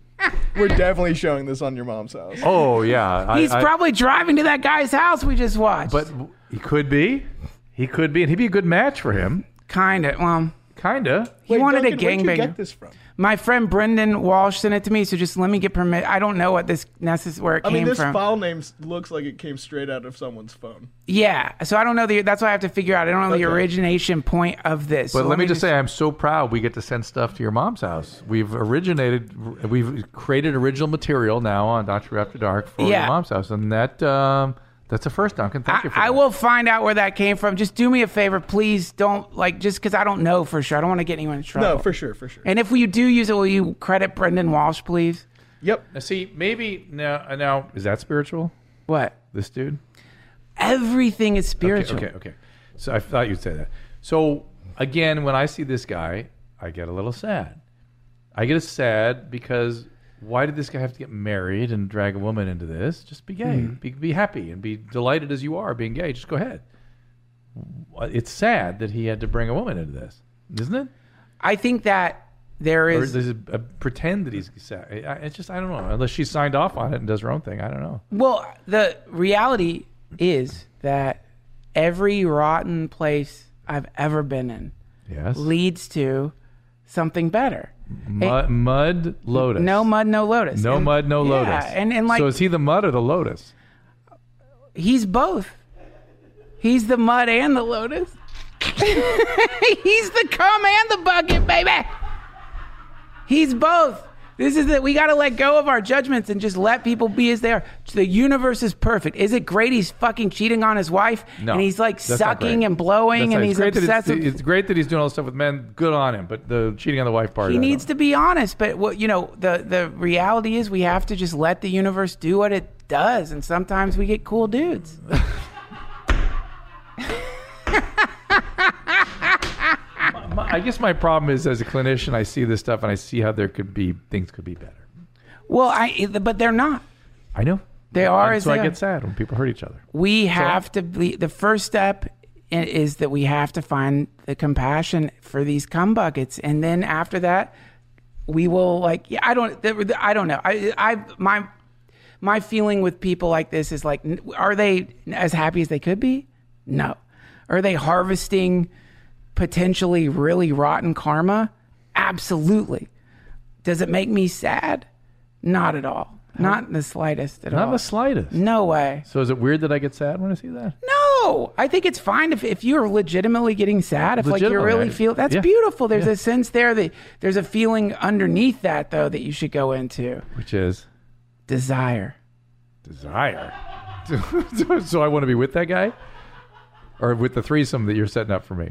We're definitely showing this on your mom's house. Oh yeah, He's I, I, probably driving to that guy's house we just watched. But he could be. He could be, and he'd be a good match for him. Kinda. Well, kinda. He Wait, wanted Duncan, a where'd you gangbang. get this from? My friend Brendan Walsh sent it to me, so just let me get permit. I don't know what this necess- where it I came mean, this from. file name looks like it came straight out of someone's phone. Yeah, so I don't know the. That's why I have to figure out. I don't know Okay. the origination point of this. But So let me just say, I'm so proud we get to send stuff to your mom's house. We've originated, we've created original material now on Doctor After Dark for Yeah. your mom's house, and that um, that's a first, Duncan. Thank I, you for I that. will find out where that came from. Just do me a favor, please. Don't like just because I don't know for sure. I don't want to get anyone in trouble. No, for sure, for sure. And if you do use it, will you credit Brendan Walsh, please? Yep. Now, see, maybe now, now is that spiritual? What? This dude? Everything is spiritual. Okay, okay, okay. So I thought you'd say that. So again, when I see this guy, I get a little sad. I get sad because why did this guy have to get married and drag a woman into this? Just be gay. Mm-hmm. Be, be happy and be delighted as you are being gay. Just go ahead. It's sad that he had to bring a woman into this, isn't it? I think that there Or is. does it uh, pretend that he's sad? I- It's just, I don't know. Unless she signed off on it and does her own thing. I don't know. Well, the reality is that every rotten place I've ever been in Yes. leads to something better. Mud, mud lotus. No mud, no lotus. No And- mud, no yeah, lotus. And and like so is he the mud or the lotus? he's both. He's the mud and the lotus. He's the cum and the bucket, baby. He's both. This is that we got to let go of our judgments and just let people be as they are. The universe is perfect. Is it great he's fucking cheating on his wife? No, And he's like that's not sucking great. and blowing That's and not- he's it's great that it's- obsessive. It's, great that he's doing all this stuff with men. Good on him. But the cheating on the wife part, He I needs don't. to be honest, but what you know, the the reality is we have to just let the universe do what it does, and sometimes we get cool dudes. My- I guess my problem is, as a clinician, I see this stuff and I see how there could be things could be better. Well, I but they're not. I know They are And as so they I are. get sad when people hurt each other. We have to be the first step i- is that we have to find the compassion for these cum buckets, and then after that, we will like. Yeah, I don't. the- the- I don't know. I. I. My. My feeling with people like this is like, n- are they as happy as they could be? No. Are they harvesting potentially really rotten karma? Absolutely. Does it make me sad? Not at all. Not in the slightest at Not all. the slightest. No way. So is it weird that I get sad when I see that? No, I think it's fine if, if you're legitimately getting sad. If like you're Legitimately, really I- feel that's yeah. beautiful. There's Yeah. a sense there that there's a feeling underneath that though that you should go into. Which is desire. Desire. So I want to be with that guy, or with the threesome that you're setting up for me.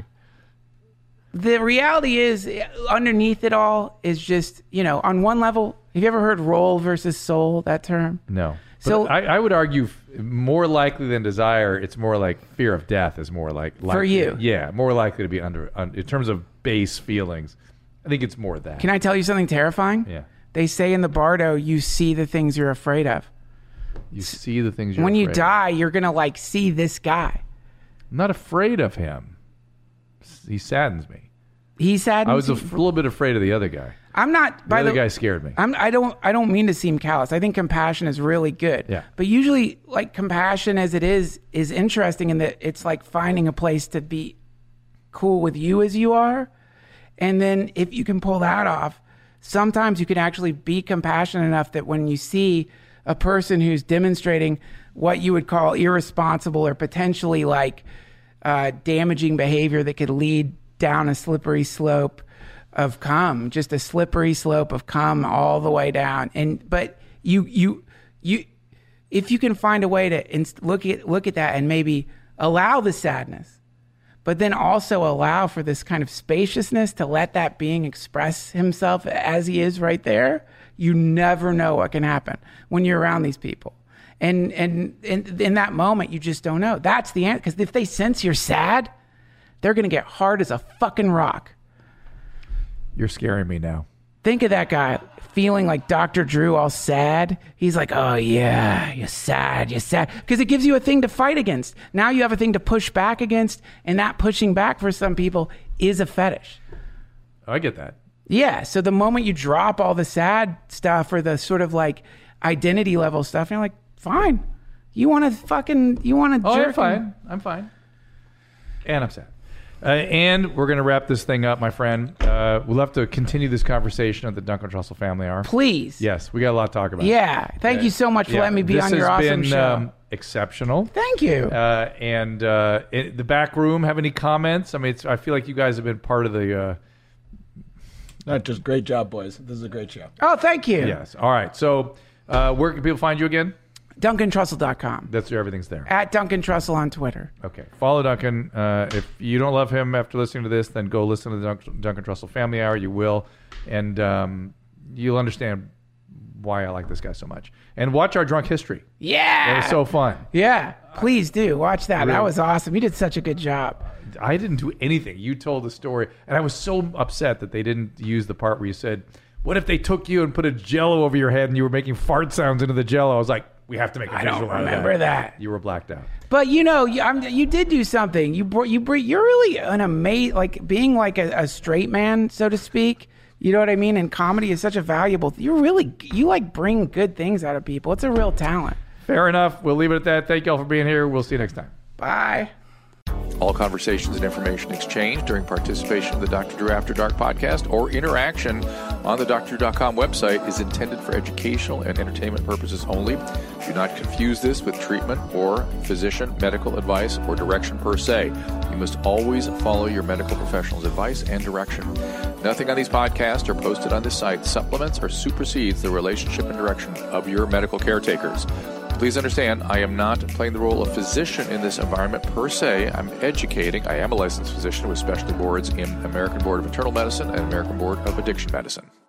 The reality is, underneath it all is just, you know, on one level, have you ever heard role versus soul, that term? No. So- So I, I would argue f- more likely than desire, it's more like fear of death is more like likely, For you. Yeah, more likely to be under, un, in terms of base feelings. I think it's more that. Can I tell you something terrifying? Yeah. They say in the Bardo, you see the things you're afraid of. You see the things you're when you afraid of. die, you're going to like see this guy. I'm not afraid of him. He saddens me. He saddens I was a you? f- little bit afraid of the other guy. I'm not. The By other the guy scared me. I'm, I don't. I don't mean to seem callous. I think compassion is really good. Yeah. But usually, like compassion as it is, is interesting in that it's like finding a place to be cool with you as you are, and then if you can pull that off, sometimes you can actually be compassionate enough that when you see a person who's demonstrating what you would call irresponsible or potentially like uh, damaging behavior that could lead down a slippery slope of cum, just a slippery slope of cum all the way down. And but you you you if you can find a way to inst- look at look at that and maybe allow the sadness, but then also allow for this kind of spaciousness to let that being express himself as he is right there, you never know what can happen when you're around these people. And and, and in that moment, you just don't know. That's the answer. Because if they sense you're sad, they're going to get hard as a fucking rock. You're scaring me now. Think of that guy feeling like Doctor Drew all sad. He's like, oh yeah, you're sad, you're sad. Because it gives you a thing to fight against. Now you have a thing to push back against. And that pushing back for some people is a fetish. Oh, I get that. Yeah. So the moment you drop all the sad stuff or the sort of like identity level stuff, you're like, fine. You want to fucking, you want to oh, jerk. I'm fine. I'm fine. And I'm sad. Uh, and we're going to wrap this thing up, my friend. Uh, we'll have to continue this conversation at the Duncan Trussell Family Hour. Please. Yes, we got a lot to talk about. Yeah. Thank uh, you so much for yeah. letting me be this on your awesome been, show. Um, exceptional. Thank you. Uh, and uh, in the back room, have any comments? I mean, it's, I feel like you guys have been part of the... Uh, Not just great job, boys. This is a great show. Oh, thank you. Yes. All right. So uh, where can people find you again? Duncan Trussell dot com. That's where everything's there. At Duncan Trussell on Twitter. Okay. Follow Duncan. Uh, if you don't love him after listening to this, then go listen to the Dun- Duncan Trussell Family Hour. You will. And um, you'll understand why I like this guy so much. And watch our Drunk History. Yeah. It was so fun. Yeah. Please do. Watch that. Really? That was awesome. You did such a good job. I didn't do anything. You told the story. And I was so upset that they didn't use the part where you said, what if they took you and put a Jello over your head and you were making fart sounds into the Jello? I was like, we have to make a I visual don't out of remember that. that. You were blacked out. But you know, you, I'm, you did do something. You brought, you bring, you're really an amazing, like being like a, a straight man, so to speak. You know what I mean? And comedy is such a valuable. You really, you like bring good things out of people. It's a real talent. Fair enough. We'll leave it at that. Thank you all for being here. We'll see you next time. Bye. All conversations and information exchanged during participation in the Doctor Drew After Dark podcast or interaction on the D R drew dot com website is intended for educational and entertainment purposes only. Do not confuse this with treatment or physician medical advice or direction per se. You must always follow your medical professional's advice and direction. Nothing on these podcasts or posted on this site supplements or supersedes the relationship and direction of your medical caretakers. Please understand, I am not playing the role of physician in this environment per se. I'm educating. I am a licensed physician with specialty boards in American Board of Internal Medicine and American Board of Addiction Medicine.